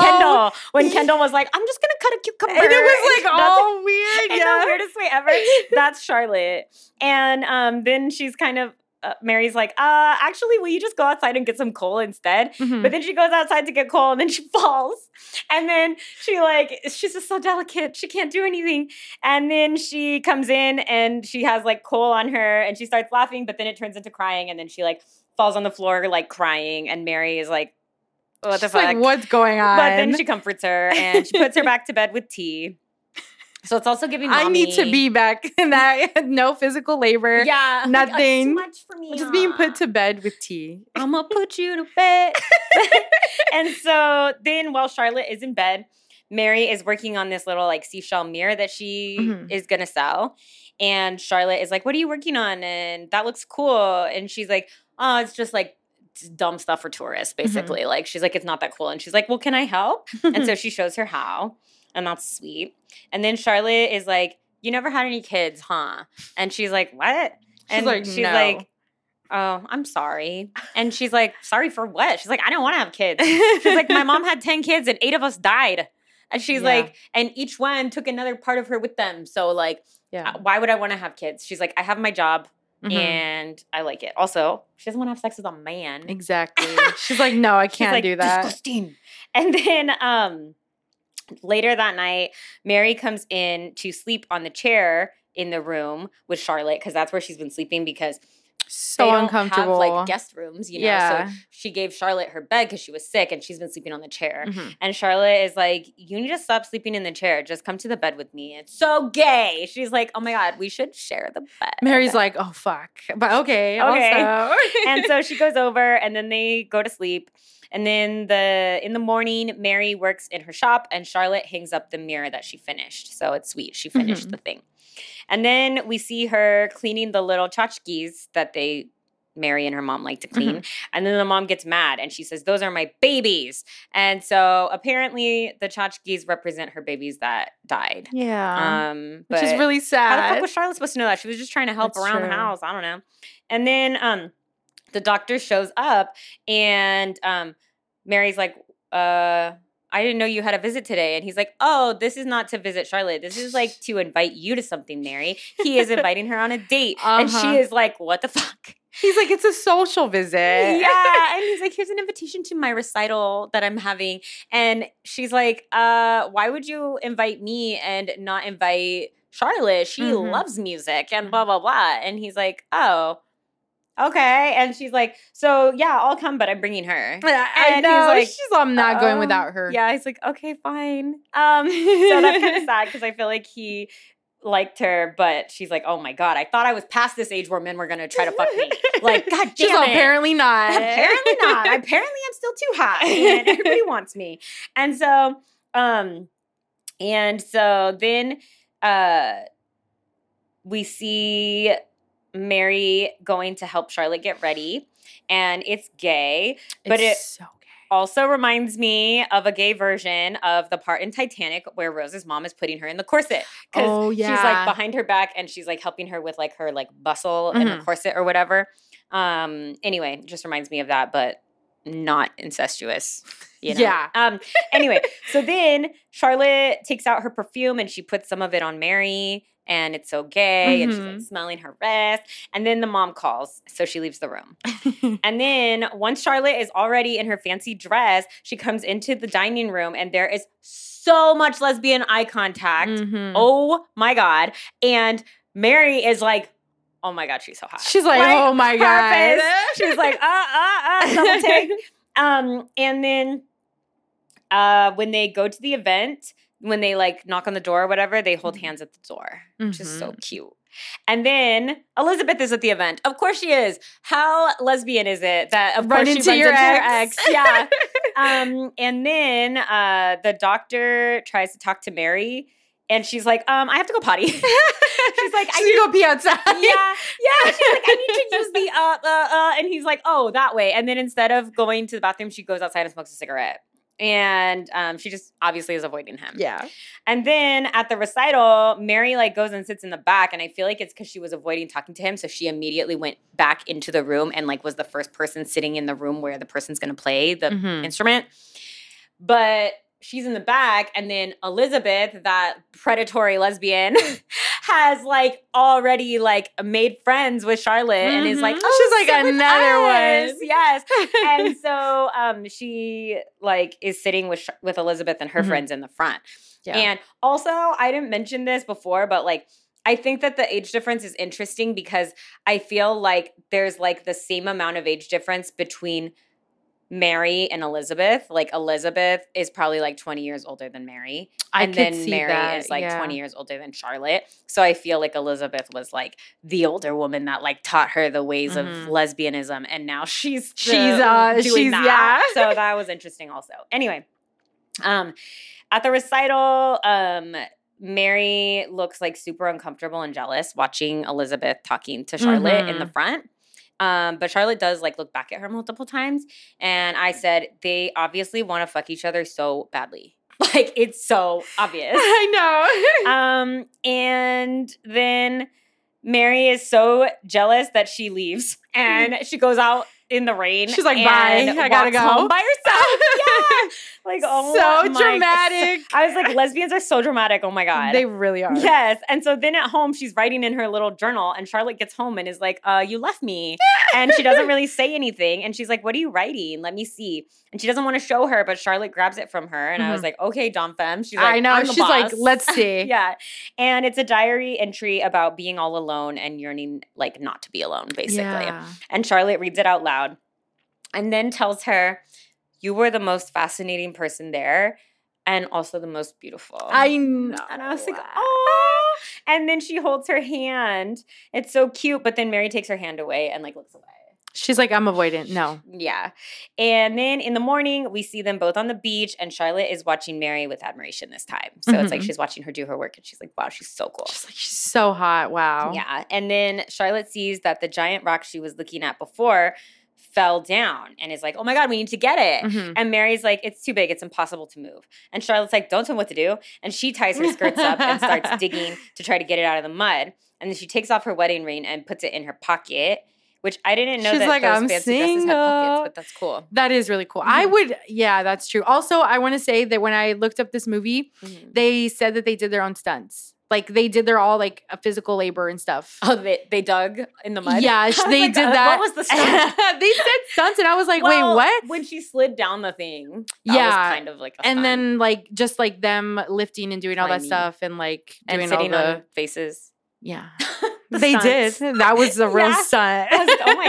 was like, I'm just going to cut a cucumber. And it was like all weird. In the weirdest way ever. That's Charlotte. And then she's kind of, Mary's like, actually, will you just go outside and get some coal instead? But then she goes outside to get coal and then she falls. And then she's just so delicate. She can't do anything. And then she comes in and she has like coal on her and she starts laughing, but then it turns into crying. And then she like falls on the floor, like crying. And Mary is like, what the fuck? Like, what's going on? But then she comforts her and she puts her back to bed with tea. So it's also giving mommy... I need to be back in that. No physical labor. Yeah. Nothing. Like, too much for me. Just being put to bed with tea. I'm going to put you to bed. And so then while Charlotte is in bed, Mary is working on this little like seashell mirror that she is going to sell. And Charlotte is like, what are you working on? And that looks cool. And she's like, oh, it's just like dumb stuff for tourists, basically. Like, she's like, it's not that cool. And she's like, well, can I help? And so she shows her how. And that's sweet. And then Charlotte is like, you never had any kids, huh? And she's like, what? And she's like, oh, I'm sorry. And she's like, sorry for what? She's like, I don't want to have kids. She's like, my mom had 10 kids and 8 of us died. And she's like, and each one took another part of her with them. So like, why would I want to have kids? She's like, I have my job. And I like it. Also, she doesn't want to have sex with a man. Exactly. She's like, no, I can't do that. Disgusting. And then, later that night, Mary comes in to sleep on the chair in the room with Charlotte because that's where she's been sleeping because so they don't uncomfortable. have like guest rooms, you know. Yeah. So she gave Charlotte her bed because she was sick and she's been sleeping on the chair. And Charlotte is like, you need to stop sleeping in the chair. Just come to the bed with me. It's so gay. She's like, oh my God, we should share the bed. Mary's like, oh fuck. But okay. Also. And so she goes over and then they go to sleep. And then in the morning, Mary works in her shop and Charlotte hangs up the mirror that she finished. So it's sweet. She finished the thing. And then we see her cleaning the little tchotchkes that Mary and her mom like to clean. And then the mom gets mad and she says, those are my babies. And so apparently the tchotchkes represent her babies that died. Yeah. Which is really sad. How the fuck was Charlotte supposed to know that? She was just trying to help around the house. I don't know. And then the doctor shows up and Mary's like, I didn't know you had a visit today. And he's like, oh, this is not to visit Charlotte. This is like to invite you to something, Mary. He is inviting her on a date. And she is like, what the fuck? He's like, it's a social visit. Yeah. And he's like, here's an invitation to my recital that I'm having. And she's like, why would you invite me and not invite Charlotte? She loves music and blah, blah, blah. And he's like, oh. Okay. And she's like, so yeah, I'll come, but I'm bringing her. I know. He's like, I'm not going without her. Yeah. He's like, okay, fine. So that's kind of sad because I feel like he liked her, but she's like, oh my God, I thought I was past this age where men were going to try to fuck me. Like, God damn she's it. Apparently not. Apparently not. Apparently I'm still too hot and everybody wants me. And so then we see Mary going to help Charlotte get ready, and it's gay, but it's so gay. also reminds me of a gay version of the part in Titanic where Rose's mom is putting her in the corset. Oh, yeah. She's like behind her back and she's like helping her with like her like bustle and her corset or whatever. Anyway, just reminds me of that, but not incestuous. You know? Yeah. Anyway, so then Charlotte takes out her perfume and she puts some of it on Mary. And it's so gay, and she's like smelling her wrist. And then the mom calls, so she leaves the room. And then once Charlotte is already in her fancy dress, she comes into the dining room, and there is so much lesbian eye contact. Oh my God. And Mary is like, oh my God, she's so hot. She's like oh my God. She's like, double take. And then when they go to the event, when they like knock on the door or whatever, they hold hands at the door, which is so cute. And then Elizabeth is at the event. Of course she is. How lesbian is it that of course she runs into your ex? Yeah. And then the doctor tries to talk to Mary. And she's like, I have to go potty. She's like, I need to go pee outside. Yeah. She's like, I need to use the and he's like, oh, that way. And then instead of going to the bathroom, she goes outside and smokes a cigarette. And she just obviously is avoiding him. Yeah. And then at the recital, Mary like goes and sits in the back. And I feel like it's because she was avoiding talking to him. So she immediately went back into the room and like was the first person sitting in the room where the person's going to play the instrument. But she's in the back. And then Elizabeth, that predatory lesbian, has like already like made friends with Charlotte and is like, oh, she's like another one. Yes. And so she like is sitting with Elizabeth and her friends in the front. Yeah. And also, I didn't mention this before, but like I think that the age difference is interesting because I feel like there's like the same amount of age difference between Mary and Elizabeth. Like Elizabeth is probably like 20 years older than Mary. And then Mary is like 20 years older than Charlotte. So I feel like Elizabeth was like the older woman that like taught her the ways of lesbianism. And now she's doing that. Yeah. So that was interesting also. Anyway, at the recital, Mary looks like super uncomfortable and jealous watching Elizabeth talking to Charlotte in the front. But Charlotte does like look back at her multiple times. And I said, they obviously want to fuck each other so badly. Like it's so obvious. I know. And then Mary is so jealous that she leaves and she goes out in the rain. She's like, bye, I gotta go. Home by herself. Yeah. Like, oh so dramatic. I was like, lesbians are so dramatic. Oh my God. They really are. Yes. And so then at home, she's writing in her little journal and Charlotte gets home and is like, you left me. And she doesn't really say anything. And she's like, what are you writing? Let me see. And she doesn't want to show her, but Charlotte grabs it from her. And I was like, okay, Dom Femme. She's like, I know. She's boss. Like, let's see. Yeah. And it's a diary entry about being all alone and yearning like not to be alone, basically. Yeah. And Charlotte reads it out loud and then tells her, you were the most fascinating person there and also the most beautiful. I know. And I was like, oh. And then she holds her hand. It's so cute. But then Mary takes her hand away and like looks away. She's like, I'm avoidant. No. Yeah. And then in the morning, we see them both on the beach and Charlotte is watching Mary with admiration this time. So it's like she's watching her do her work and she's like, wow, she's so cool. She's like, she's so hot. Wow. Yeah. And then Charlotte sees that the giant rock she was looking at before fell down and is like, oh my God, we need to get it. And Mary's like, it's too big. It's impossible to move. And Charlotte's like, don't tell me what to do. And she ties her skirts up and starts digging to try to get it out of the mud. And then she takes off her wedding ring and puts it in her pocket, which I didn't know She's that like, those I'm fancy single. dresses had pockets, but that's cool. That is really cool. I would, yeah, that's true. Also, I want to say that when I looked up this movie, they said that they did their own stunts. Like they did their all like a physical labor and stuff. Oh, they dug in the mud? Yeah, they like, did that. What was the stunt? They said stunts and I was like, wait, what? When she slid down the thing, that was kind of like a stunt. And then like just like them lifting and doing all that stuff and like doing and sitting all the on faces. Yeah. They did. That was the real stunt. I was like, oh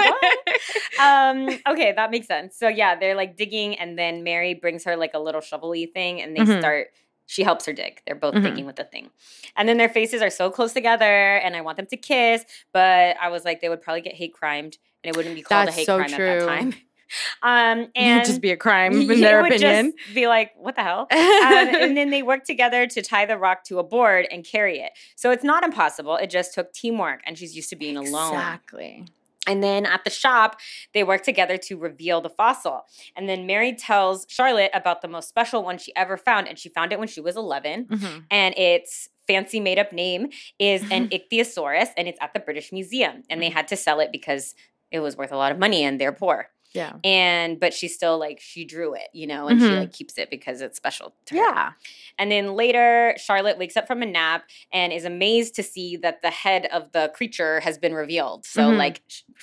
my God. Okay, that makes sense. So yeah, they're like digging and then Mary brings her like a little shovel-y thing and they she helps her dig. They're both digging with the thing. And then their faces are so close together and I want them to kiss, but I was like, they would probably get hate crimed and it wouldn't be called a hate crime at that time. And it would just be a crime in their opinion. Just be like, what the hell? And then they work together to tie the rock to a board and carry it. So it's not impossible. It just took teamwork and she's used to being alone. Exactly. And then at the shop, they work together to reveal the fossil. And then Mary tells Charlotte about the most special one she ever found. And she found it when she was 11. And its fancy made-up name is an ichthyosaurus, and it's at the British Museum. And they had to sell it because it was worth a lot of money and they're poor. Yeah. But she still, like, she drew it, you know, and she, like, keeps it because it's special to her. Yeah. And then later, Charlotte wakes up from a nap and is amazed to see that the head of the creature has been revealed. So, like,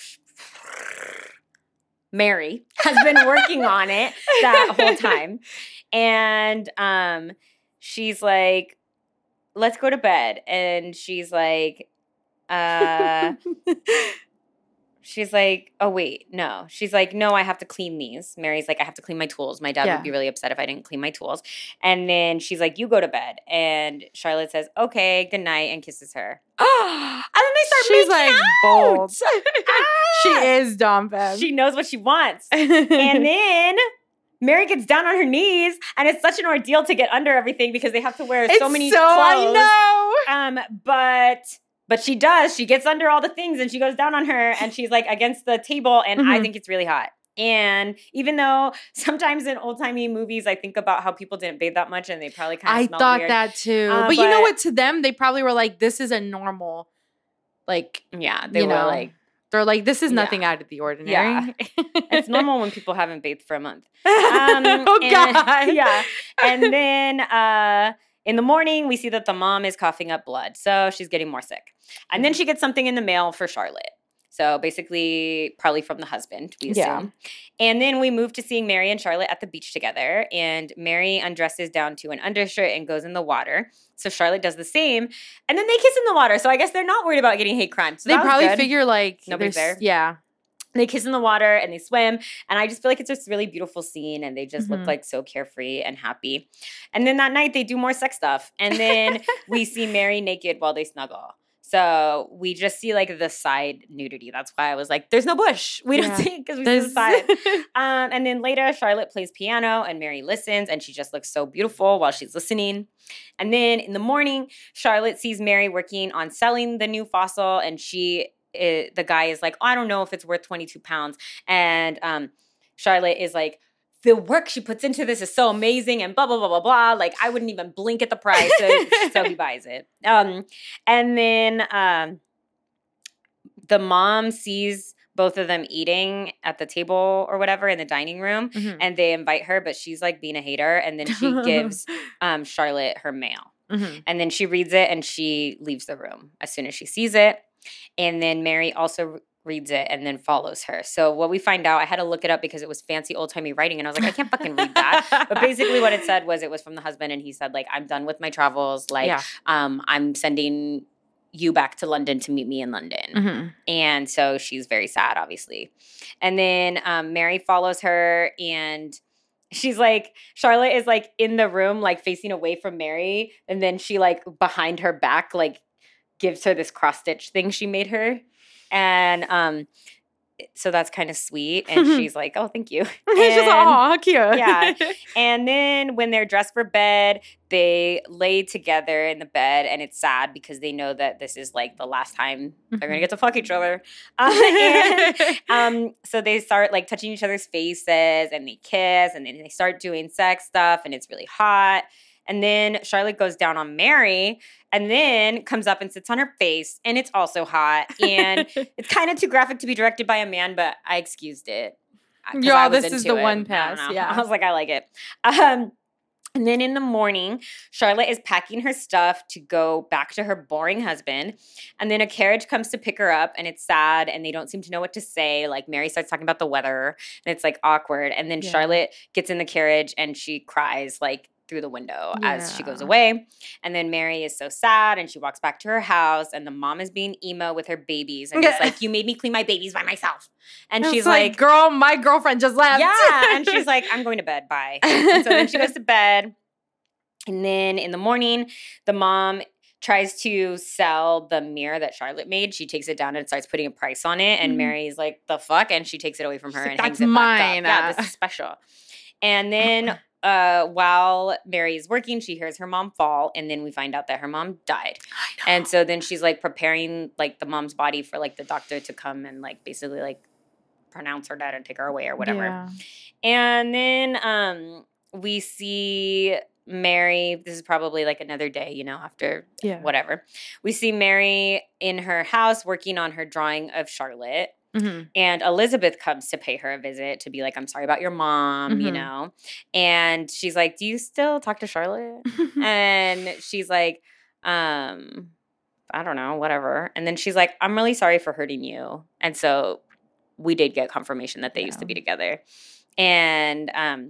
Mary has been working on it that whole time. And she's like, let's go to bed. And she's like, oh, wait, no. She's like, no, I have to clean these. Mary's like, I have to clean my tools. My dad would be really upset if I didn't clean my tools. And then she's like, you go to bed. And Charlotte says, okay, good night, and kisses her. And then they start She's making like out. bold. She is Dom Femme. She knows what she wants. And then Mary gets down on her knees, and it's such an ordeal to get under everything because they have to wear so many clothes. I know. But she does. She gets under all the things and she goes down on her and she's like against the table, and I think it's really hot. And even though sometimes in old-timey movies I think about how people didn't bathe that much and they probably kind of smelled thought weird. that too. But you know what? To them, they probably were like, this is a normal, like, yeah, they were like, they're like, this is nothing out of the ordinary. Yeah. It's normal when people haven't bathed for a month. God. Yeah. And then in the morning, we see that the mom is coughing up blood. So she's getting more sick. And then she gets something in the mail for Charlotte. So basically, probably from the husband, we assume. Yeah. And then we move to seeing Mary and Charlotte at the beach together. And Mary undresses down to an undershirt and goes in the water. So Charlotte does the same. And then they kiss in the water. So I guess they're not worried about getting hate crime. So they probably figure like nobody's there. Yeah. They kiss in the water and they swim. And I just feel like it's just a really beautiful scene. And they just look like so carefree and happy. And then that night they do more sex stuff. And then we see Mary naked while they snuggle. So we just see like the side nudity. That's why I was like, there's no bush. We don't see it because we see the side. And then later Charlotte plays piano and Mary listens and she just looks so beautiful while she's listening. And then in the morning, Charlotte sees Mary working on selling the new fossil, and the guy is like, oh, I don't know if it's worth 22 pounds. And Charlotte is like, the work she puts into this is so amazing and blah, blah, blah, blah, blah. Like, I wouldn't even blink at the price. So he buys it. And then the mom sees both of them eating at the table or whatever in the dining room, and they invite her, but she's like being a hater. And then she gives Charlotte her mail. And then she reads it and she leaves the room as soon as she sees it. And then Mary also reads it and then follows her. So what we find out, I had to look it up because it was fancy old-timey writing, and I was like, I can't fucking read that. But basically what it said was it was from the husband, and he said, like, I'm done with my travels. Like, I'm sending you back to London to meet me in London. And so she's very sad, obviously. And then Mary follows her, and she's like, Charlotte is like in the room, like facing away from Mary. And then she like behind her back, like gives her this cross-stitch thing she made her. And so that's kind of sweet. And she's like, oh, thank you. And she's like, oh, how cute. Yeah. And then when they're dressed for bed, they lay together in the bed. And it's sad because they know that this is like the last time they're going to get to fuck each other. So they start like touching each other's faces and they kiss. And then they start doing sex stuff. And it's really hot. And then Charlotte goes down on Mary and then comes up and sits on her face. And it's also hot. And it's kind of too graphic to be directed by a man, but I excused it. Yeah, this is the one pass. Yeah. I was like, I like it. And then in the morning, Charlotte is packing her stuff to go back to her boring husband. And then a carriage comes to pick her up, and it's sad, and they don't seem to know what to say. Like, Mary starts talking about the weather, and it's, like, awkward. And then Charlotte gets in the carriage, and she cries, like, through the window as she goes away. And then Mary is so sad, and she walks back to her house, and the mom is being emo with her babies. And it's like, you made me clean my babies by myself. And she's like, girl, my girlfriend just left. Yeah. And she's like, I'm going to bed. Bye. And so then she goes to bed. And then in the morning, the mom tries to sell the mirror that Charlotte made. She takes it down and starts putting a price on it. And Mary's like, the fuck? And she takes it away from her and hangs it back up. Yeah, this is special. And then while Mary's working, she hears her mom fall, and then we find out that her mom died. And so then she's like preparing like the mom's body for like the doctor to come and like basically like pronounce her dead and take her away or whatever. Yeah. And then we see Mary, this is probably like another day, you know, after whatever. We see Mary in her house working on her drawing of Charlotte. Mm-hmm. And Elizabeth comes to pay her a visit to be like, I'm sorry about your mom, you know? And she's like, do you still talk to Charlotte? And she's like, I don't know, whatever. And then she's like, I'm really sorry for hurting you. And so we did get confirmation that they used to be together. And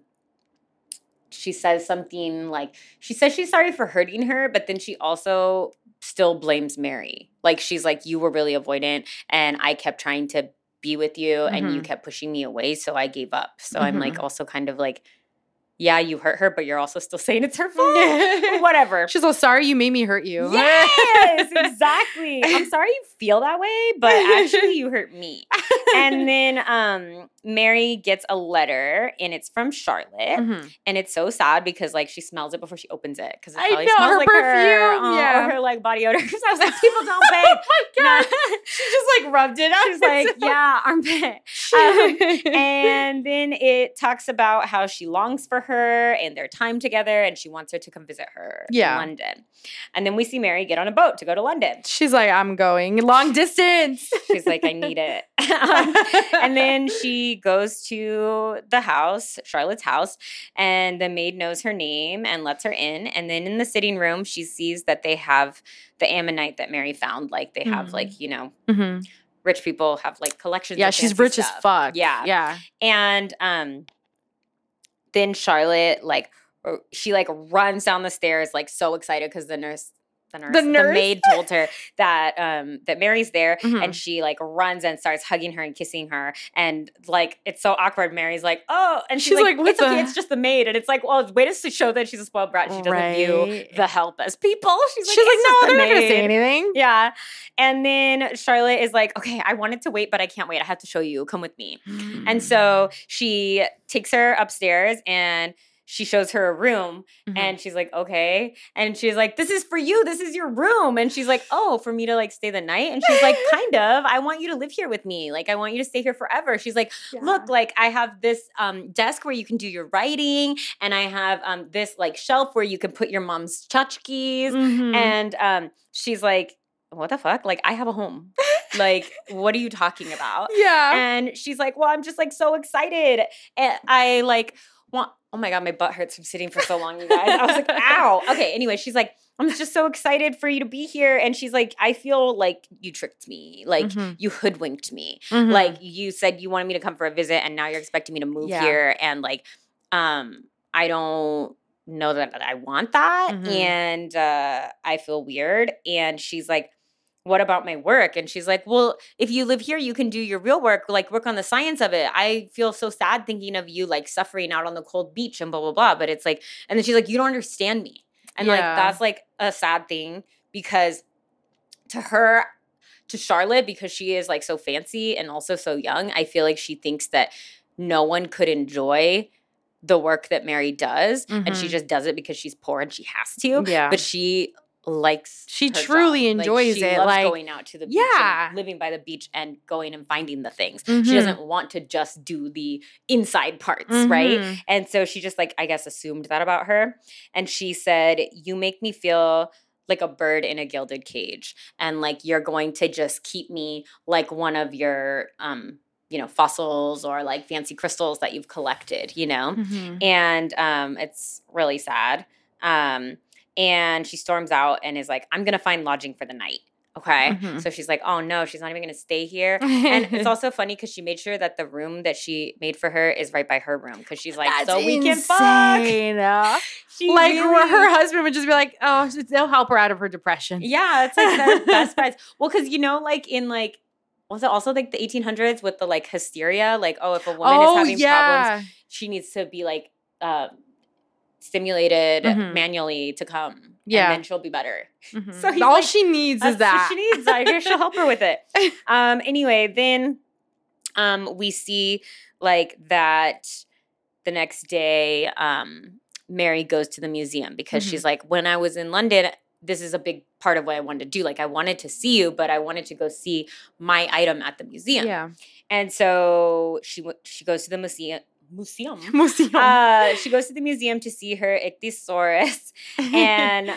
she says something like, she says she's sorry for hurting her, but then she also still blames Mary. Like, she's like, you were really avoidant, and I kept trying to be with you, and you kept pushing me away, so I gave up. So I'm like also kind of like, yeah, you hurt her, but you're also still saying it's her fault. Whatever. She's like, sorry you made me hurt you. Yes, exactly. I'm sorry you feel that way, but actually you hurt me. And then Mary gets a letter, and it's from Charlotte. And it's so sad because like she smells it before she opens it. Because it probably smells her like perfume. Or her like body odor. Because I was like, people don't bathe. Oh my God. She just like rubbed it up. She's like, yeah, armpit. And then it talks about how she longs for her and their time together, and she wants her to come visit her in London. And then we see Mary get on a boat to go to London. She's like, I'm going long distance. She's like, I need it. And then she goes to the house, Charlotte's house, and the maid knows her name and lets her in. And then in the sitting room, she sees that they have the ammonite that Mary found. Like they have like, you know, rich people have like collections of she's rich stuff. as fuck. Yeah. And then Charlotte, like, she like runs down the stairs, like so excited because the maid told her that that Mary's there, and she like runs and starts hugging her and kissing her, and like it's so awkward. Mary's like, oh, and she's like it's okay, it's just the maid, and it's like, well, way to show that she's a spoiled brat. She doesn't view the help as people. She's like, no, they're not gonna say anything. Yeah, and then Charlotte is like, okay, I wanted to wait, but I can't wait. I have to show you. Come with me. And so she takes her upstairs and she shows her a room, and she's like, okay. And she's like, this is for you. This is your room. And she's like, oh, for me to like stay the night? And she's like, kind of. I want you to live here with me. Like, I want you to stay here forever. She's like, look, like I have this desk where you can do your writing, and I have this like shelf where you can put your mom's tchotchkes. And she's like, what the fuck? Like, I have a home. Like, what are you talking about? Yeah. And she's like, well, I'm just like so excited. And I like want, oh my God, my butt hurts from sitting for so long, you guys. I was like, ow. Okay, anyway, she's like, I'm just so excited for you to be here. And she's like, I feel like you tricked me. Like, you hoodwinked me. Like, you said you wanted me to come for a visit, and now you're expecting me to move here. And like, I don't know that I want that. And I feel weird. And she's like, what about my work? And she's like, well, if you live here, you can do your real work, like work on the science of it. I feel so sad thinking of you like suffering out on the cold beach and blah, blah, blah. But it's like, and then she's like, you don't understand me. And like, that's like a sad thing because to her, to Charlotte, because she is like so fancy and also so young, I feel like she thinks that no one could enjoy the work that Mary does. And she just does it because she's poor and she has to. Yeah. But she truly enjoys she it. Loves like going out to the beach and living by the beach and going and finding the things. She doesn't want to just do the inside parts, right? And so she just like, I guess, assumed that about her. And she said, you make me feel like a bird in a gilded cage. And like, you're going to just keep me like one of your, you know, fossils or like fancy crystals that you've collected, you know? And it's really sad. And she storms out and is like, I'm going to find lodging for the night. Okay. So she's like, oh no, she's not even going to stay here. And it's also funny because she made sure that the room that she made for her is right by her room. Because she's like, that's so we insane. can fuck. Like her husband would just be like, oh, they'll help her out of her depression. Yeah. It's like their best friends. Well, because you know, like in like, was it also like the 1800s with the like hysteria? Like, oh, if a woman is having problems, she needs to be like, stimulated manually to come. And then she'll be better. So all like, she needs is that. She needs. I guess she'll help her with it. Anyway, then we see like that the next day Mary goes to the museum because she's like, when I was in London, this is a big part of what I wanted to do. Like, I wanted to see you, but I wanted to go see my item at the museum. Yeah. And so she goes to the museum. She goes to the museum to see her ichthyosaurus. And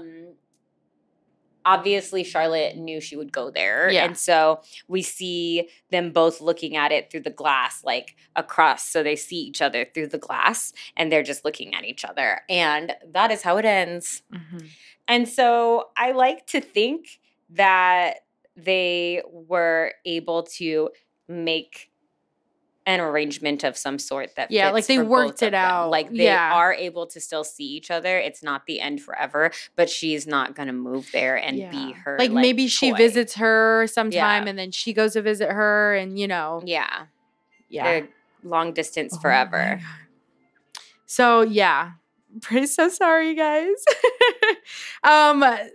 obviously Charlotte knew she would go there. Yeah. And so we see them both looking at it through the glass, like across. So they see each other through the glass and they're just looking at each other. And that is how it ends. Mm-hmm. And so I like to think that they were able to make an arrangement of some sort that fits like they worked it out. Like they are able to still see each other. It's not the end forever, but she's not going to move there and be her like maybe she visits her sometime and then she goes to visit her and Yeah. They're long distance forever. So pretty so sorry guys. That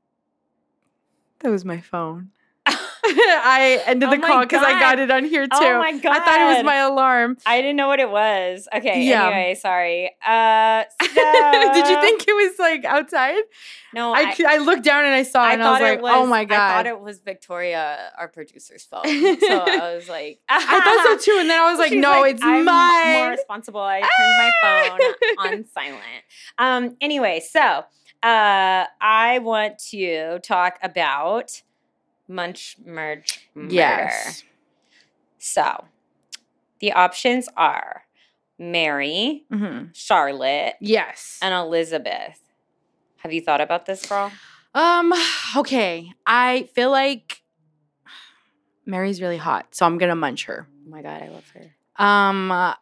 was my phone. I ended the call because I got it on here too. Oh my God. I thought it was my alarm. I didn't know what it was. Okay. Anyway, sorry. So did you think it was like outside? No. I looked down and I saw it and I was like, oh my God. I thought it was Victoria, our producer's phone. So I was like, I thought so too. And then I was like, no, it's I'm mine. More responsible. I turned my phone on silent. Anyway, so I want to talk about Munch, Merge, Murder. Yes. So, the options are Mary, Charlotte, yes, and Elizabeth. Have you thought about this, girl? Okay. I feel like Mary's really hot, so I'm gonna munch her. Oh my God, I love her.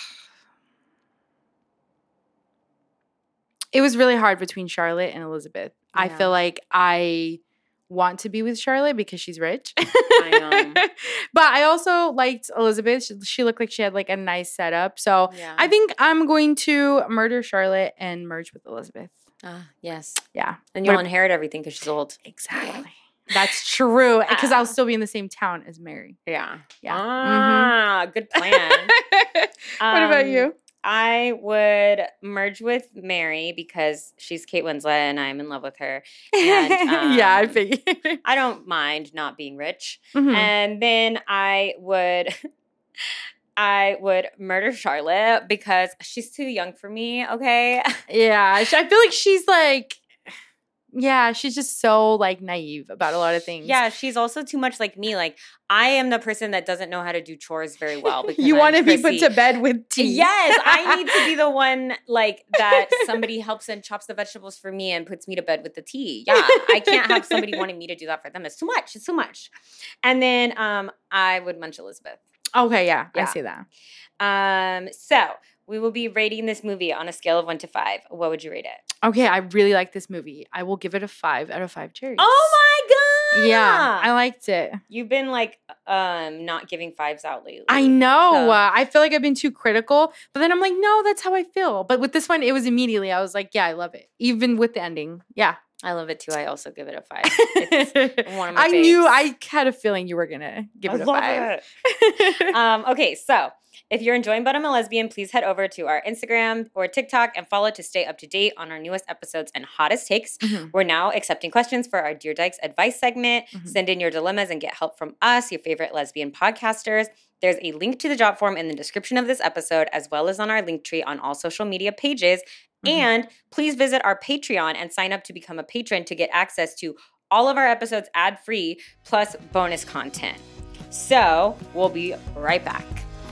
It was really hard between Charlotte and Elizabeth. Yeah. I feel like I want to be with Charlotte because she's rich. I know. But I also liked Elizabeth. She looked like she had like a nice setup. So I think I'm going to murder Charlotte and merge with Elizabeth. Yes. Yeah. And you'll inherit everything because she's old. Exactly. That's true. Because I'll still be in the same town as Mary. Yeah. Yeah. Good plan. What about you? I would merge with Mary because she's Kate Winslet and I'm in love with her. And, I figured. I don't mind not being rich. Mm-hmm. And then I would murder Charlotte because she's too young for me, okay? Yeah, I feel like she's like, she's just so like naive about a lot of things. Yeah, she's also too much like me. Like I am the person that doesn't know how to do chores very well because you want to be put to bed with tea. Yes, I need to be the one like that somebody helps and chops the vegetables for me and puts me to bed with the tea. Yeah, I can't have somebody wanting me to do that for them. It's too much. It's too much. And then I would munch Elizabeth. Okay, I see that. So we will be rating this movie on a scale of 1 to 5. What would you rate it? Okay, I really like this movie. I will give it a 5 out of 5 cherries. Oh my God! Yeah, I liked it. You've been like not giving 5s out lately. I know. So. I feel like I've been too critical, but then I'm like, no, that's how I feel. But with this one, it was immediately. I was like, yeah, I love it. Even with the ending. Yeah. I love it too. I also give it a 5. It's one of my faves. I had a feeling you were going to give it a 5. It. Okay, so if you're enjoying But I'm a Lesbian, please head over to our Instagram or TikTok and follow to stay up to date on our newest episodes and hottest takes. Mm-hmm. We're now accepting questions for our Dear Dykes advice segment. Mm-hmm. Send in your dilemmas and get help from us, your favorite lesbian podcasters. There's a link to the job form in the description of this episode, as well as on our link tree on all social media pages. Mm-hmm. And please visit our Patreon and sign up to become a patron to get access to all of our episodes ad-free, plus bonus content. So we'll be right back.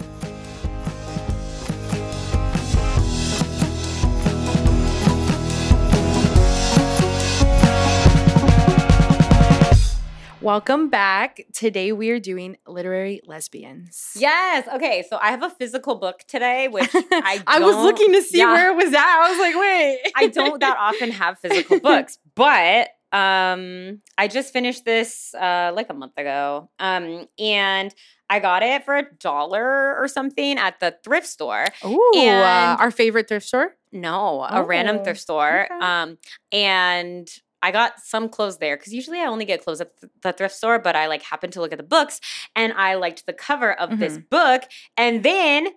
Welcome back. Today we are doing Literary Lesbians. Yes. Okay. So I have a physical book today, which I was looking to see where it was at. I was like, wait. I don't that often have physical books, but I just finished this like a month ago. And I got it for $1 or something at the thrift store. Ooh, our favorite thrift store? No, a random thrift store. Okay. And I got some clothes there because usually I only get clothes at the thrift store, but I like happened to look at the books and I liked the cover of this book. And then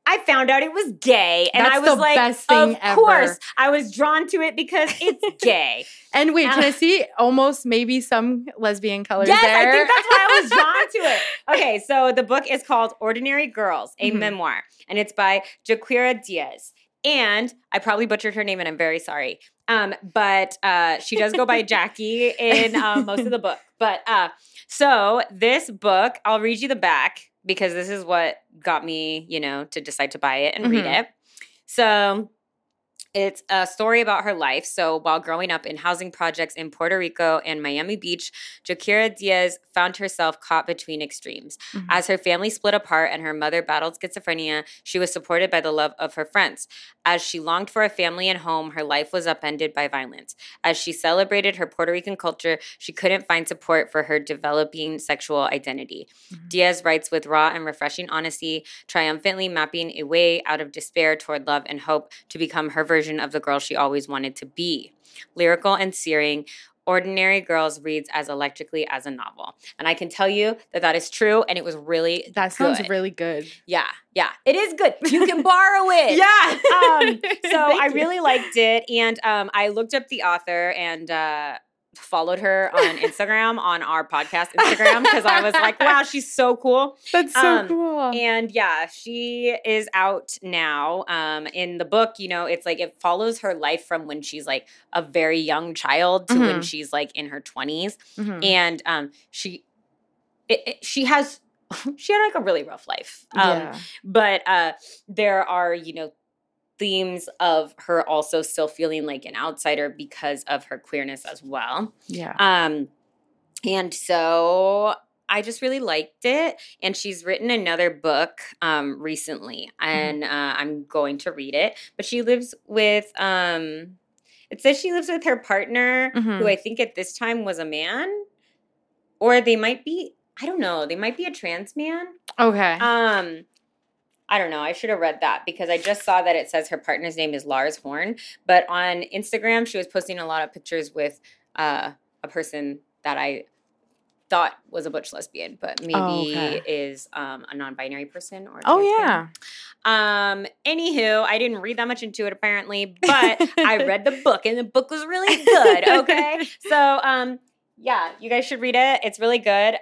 I found out it was gay. And That's I was the like, best thing of course. I was drawn to it because it's gay. And wait, can I see almost maybe some lesbian colors yes, there? I think that's why I was drawn to it. Okay, so the book is called Ordinary Girls, a memoir. And it's by Jaquira Diaz. And I probably butchered her name and I'm very sorry. But she does go by Jackie in most of the book. But so this book, I'll read you the back because this is what got me, to decide to buy it and read it. So it's a story about her life. So while growing up in housing projects in Puerto Rico and Miami Beach, Jaquira Diaz found herself caught between extremes. As her family split apart and her mother battled schizophrenia, she was supported by the love of her friends. As she longed for a family and home, her life was upended by violence. As she celebrated her Puerto Rican culture, she couldn't find support for her developing sexual identity. Diaz writes with raw and refreshing honesty, triumphantly mapping a way out of despair toward love and hope to become her version of the girl she always wanted to be. Lyrical and searing, Ordinary Girls reads as electrically as a novel. And I can tell you that is true, and it was really That sounds really good. Yeah. It is good. You can borrow it. Yeah. So I really liked it, and I looked up the author and followed her on Instagram, on our podcast Instagram, because I was like, wow, she's so cool. That's so cool. And yeah, she is out now. In the book, it's like it follows her life from when she's like a very young child to when she's like in her 20s. And she had like a really rough life. But there are, themes of her also still feeling like an outsider because of her queerness as well. Yeah. And so I just really liked it. And she's written another book recently, and I'm going to read it. But she lives with, it says she lives with her partner, who I think at this time was a man, or they might be, I don't know, they might be a trans man. Okay. I don't know. I should have read that because I just saw that it says her partner's name is Lars Horn. But on Instagram, she was posting a lot of pictures with a person that I thought was a butch lesbian, but maybe is a non-binary person or a trans person. Anywho, I didn't read that much into it apparently, but I read the book and the book was really good. Okay. So, yeah, you guys should read it. It's really good.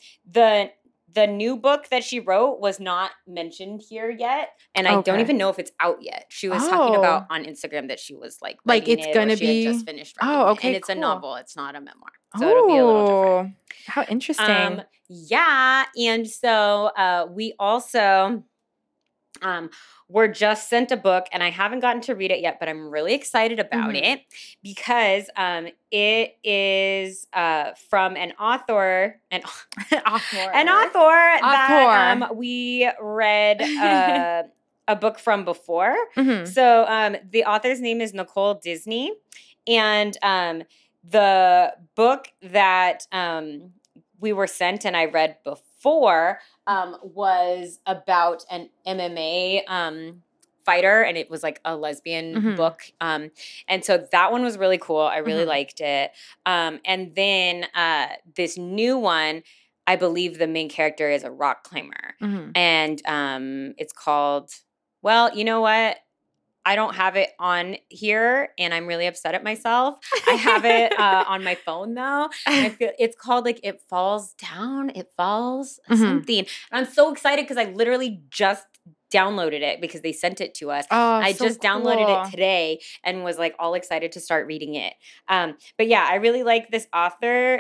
The new book that she wrote was not mentioned here yet, and I don't even know if it's out yet. She was talking about on Instagram that she was like it's going to be just finished writing it. And it's a novel. It's not a memoir. So it'll be a little different. How interesting. Yeah, and so we also were just sent a book, and I haven't gotten to read it yet, but I'm really excited about it because it is from an author, that we read a book from before. So the author's name is Nicole Disney, and the book that we were sent and I read before was about an MMA fighter, and it was like a lesbian book. And so that one was really cool. I really liked it. And then this new one, I believe the main character is a rock climber. And it's called, well, you know what? I don't have it on here, and I'm really upset at myself. I have it on my phone, though. And I feel it's called, like, It Falls Down. It Falls something. And I'm so excited because I literally just downloaded it because they sent it to us. I just downloaded it today and was, like, all excited to start reading it. But, yeah, I really like this author.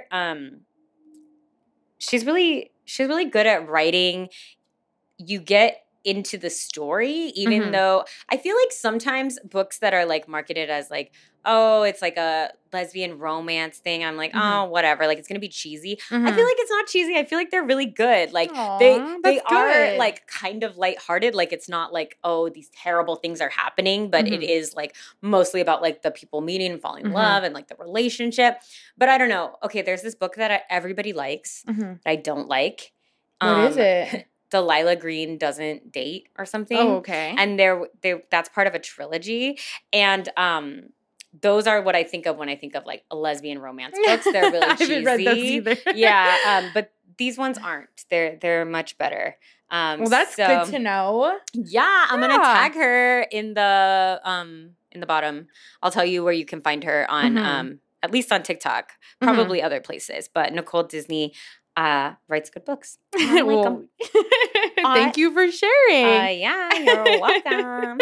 She's really good at writing. You get into the story, even though I feel like sometimes books that are like marketed as like, oh, it's like a lesbian romance thing, I'm like, oh, whatever, like it's gonna be cheesy. I feel like it's not cheesy. I feel like they're really good. Like they are like kind of lighthearted. Like it's not like, oh, these terrible things are happening, but it is like mostly about like the people meeting and falling in love and like the relationship. But I don't know. Okay, there's this book that everybody likes that I don't like. What is it? Delilah Green Doesn't Date or something. Oh, okay. And that's part of a trilogy. And those are what I think of when I think of like a lesbian romance books. They're really cheesy. I haven't read those either. Yeah, but these ones aren't. They're much better. Well, that's good to know. Yeah, I'm gonna tag her in the bottom. I'll tell you where you can find her on at least on TikTok, probably other places. But Nicole Disney writes good books. Well, thank you for sharing. Yeah, you're welcome.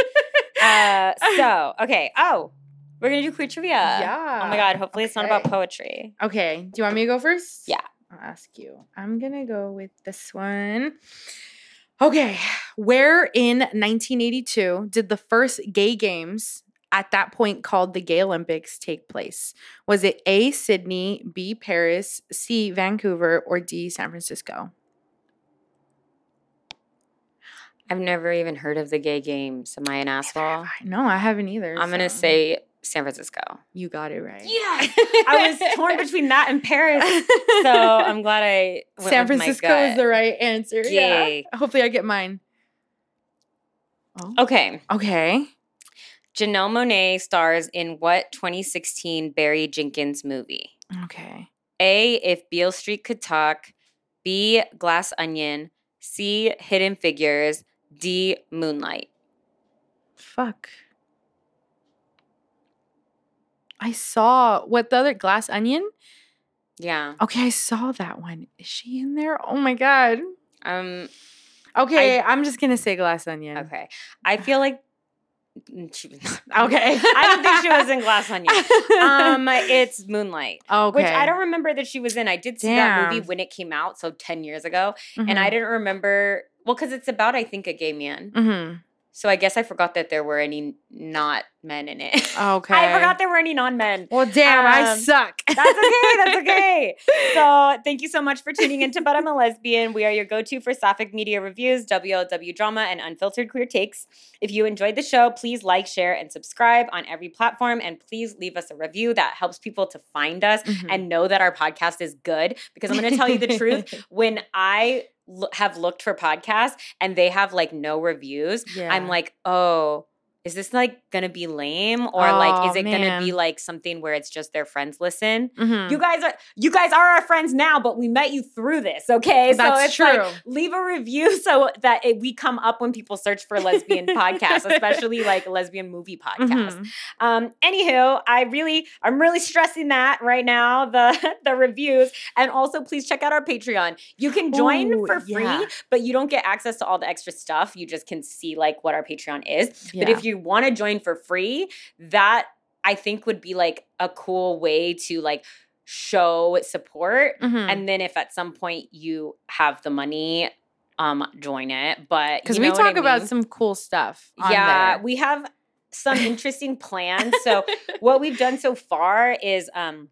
Okay. Oh, we're gonna do queer trivia. Yeah. Oh my God. Hopefully it's not about poetry. Okay. Do you want me to go first? Yeah. I'll ask you. I'm gonna go with this one. Okay. Where in 1982 did the first gay games, at that point called the Gay Olympics, take place? Was it A, Sydney, B, Paris, C, Vancouver, or D, San Francisco? I've never even heard of the gay games. Am I an asshole? No, I haven't either. I'm going to say San Francisco. You got it right. Yeah. I was torn between that and Paris. So I'm glad I went San Francisco is the right answer. Yay. Yeah. Hopefully I get mine. Oh. Okay. Janelle Monáe stars in what 2016 Barry Jenkins movie? Okay. A, If Beale Street Could Talk. B, Glass Onion. C, Hidden Figures. D, Moonlight. Fuck. I saw the other Glass Onion? Yeah. Okay, I saw that one. Is she in there? Oh my God. Okay, I'm just gonna say Glass Onion. Okay. I feel like she was not. Okay. I don't think she was in Glass Onion. It's Moonlight. Okay. Which I don't remember that she was in. I did see that movie when it came out, so 10 years ago. And I didn't remember, because it's about, I think, a gay man. Mm-hmm. So I guess I forgot that there were any not men in it. Okay. I forgot there were any non-men. Well, damn, I suck. That's okay. So thank you so much for tuning into But I'm a Lesbian. We are your go-to for sapphic media reviews, WLW drama, and unfiltered queer takes. If you enjoyed the show, please like, share, and subscribe on every platform. And please leave us a review that helps people to find us and know that our podcast is good. Because I'm going to tell you the truth. When I have looked for podcasts and they have like no reviews, I'm like, oh, is this like gonna be lame, or like is it gonna be like something where it's just their friends listen? You guys are our friends now, but we met you through this, okay? That's so it's true. Like, leave a review so that we come up when people search for lesbian podcasts, especially like lesbian movie podcasts. Anywho, I'm really stressing that right now, the reviews, and also please check out our Patreon. You can join for free, but you don't get access to all the extra stuff. You just can see like what our Patreon is. But if you want to join for free, that I think would be like a cool way to like show support. And then if at some point you have the money, join it. But because we talk about some cool stuff on there. We have some interesting plans. So what we've done so far is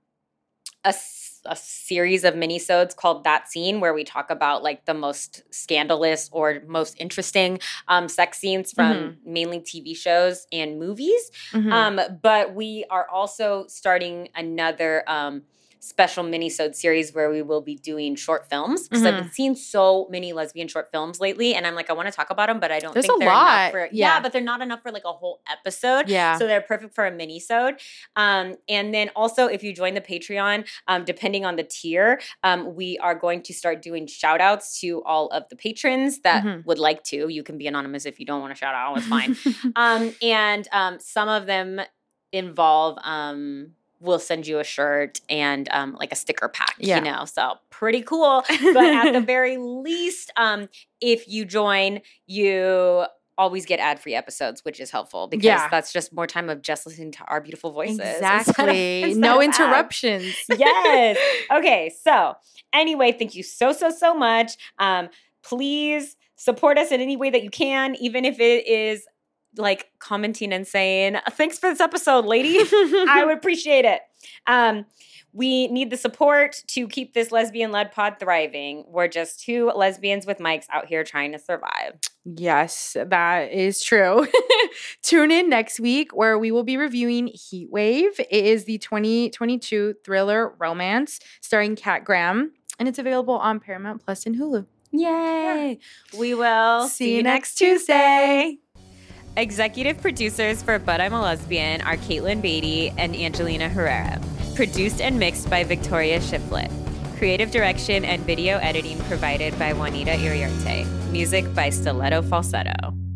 a series of minisodes called That Scene, where we talk about like the most scandalous or most interesting sex scenes from mainly TV shows and movies. But we are also starting another special minisode series where we will be doing short films, because I've been seeing so many lesbian short films lately, and I'm like, I want to talk about them, but I don't think they're enough for but they're not enough for like a whole episode. So they're perfect for a minisode. And then also, if you join the Patreon, depending on the tier, we are going to start doing shout outs to all of the patrons that would like to. You can be anonymous if you don't want to shout out, it's fine. And some of them involve we'll send you a shirt and like a sticker pack, you know, so pretty cool. But at the very least, if you join, you always get ad-free episodes, which is helpful, because that's just more time of just listening to our beautiful voices. Exactly. Instead no interruptions. Yes. Okay. So anyway, thank you so much. Please support us in any way that you can, even if it is like commenting and saying, thanks for this episode, lady. I would appreciate it. We need the support to keep this lesbian-led pod thriving. We're just two lesbians with mics out here trying to survive. Yes, that is true. Tune in next week where we will be reviewing Heat Wave. It is the 2022 thriller romance starring Kat Graham, and it's available on Paramount Plus and Hulu. Yay! We will see you next Tuesday. Executive producers for But I'm a Lesbian are Caitlin Beatty and Angelina Herrera. Produced and mixed by Victoria Shiflett. Creative direction and video editing provided by Juanita Iriarte. Music by Stiletto Falsetto.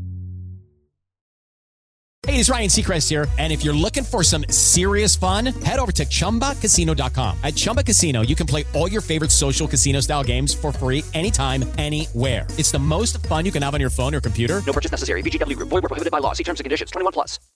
Hey, it's Ryan Seacrest here. And if you're looking for some serious fun, head over to ChumbaCasino.com. At Chumba Casino, you can play all your favorite social casino-style games for free anytime, anywhere. It's the most fun you can have on your phone or computer. No purchase necessary. VGW Group. Void where prohibited by law. See terms and conditions. 21+.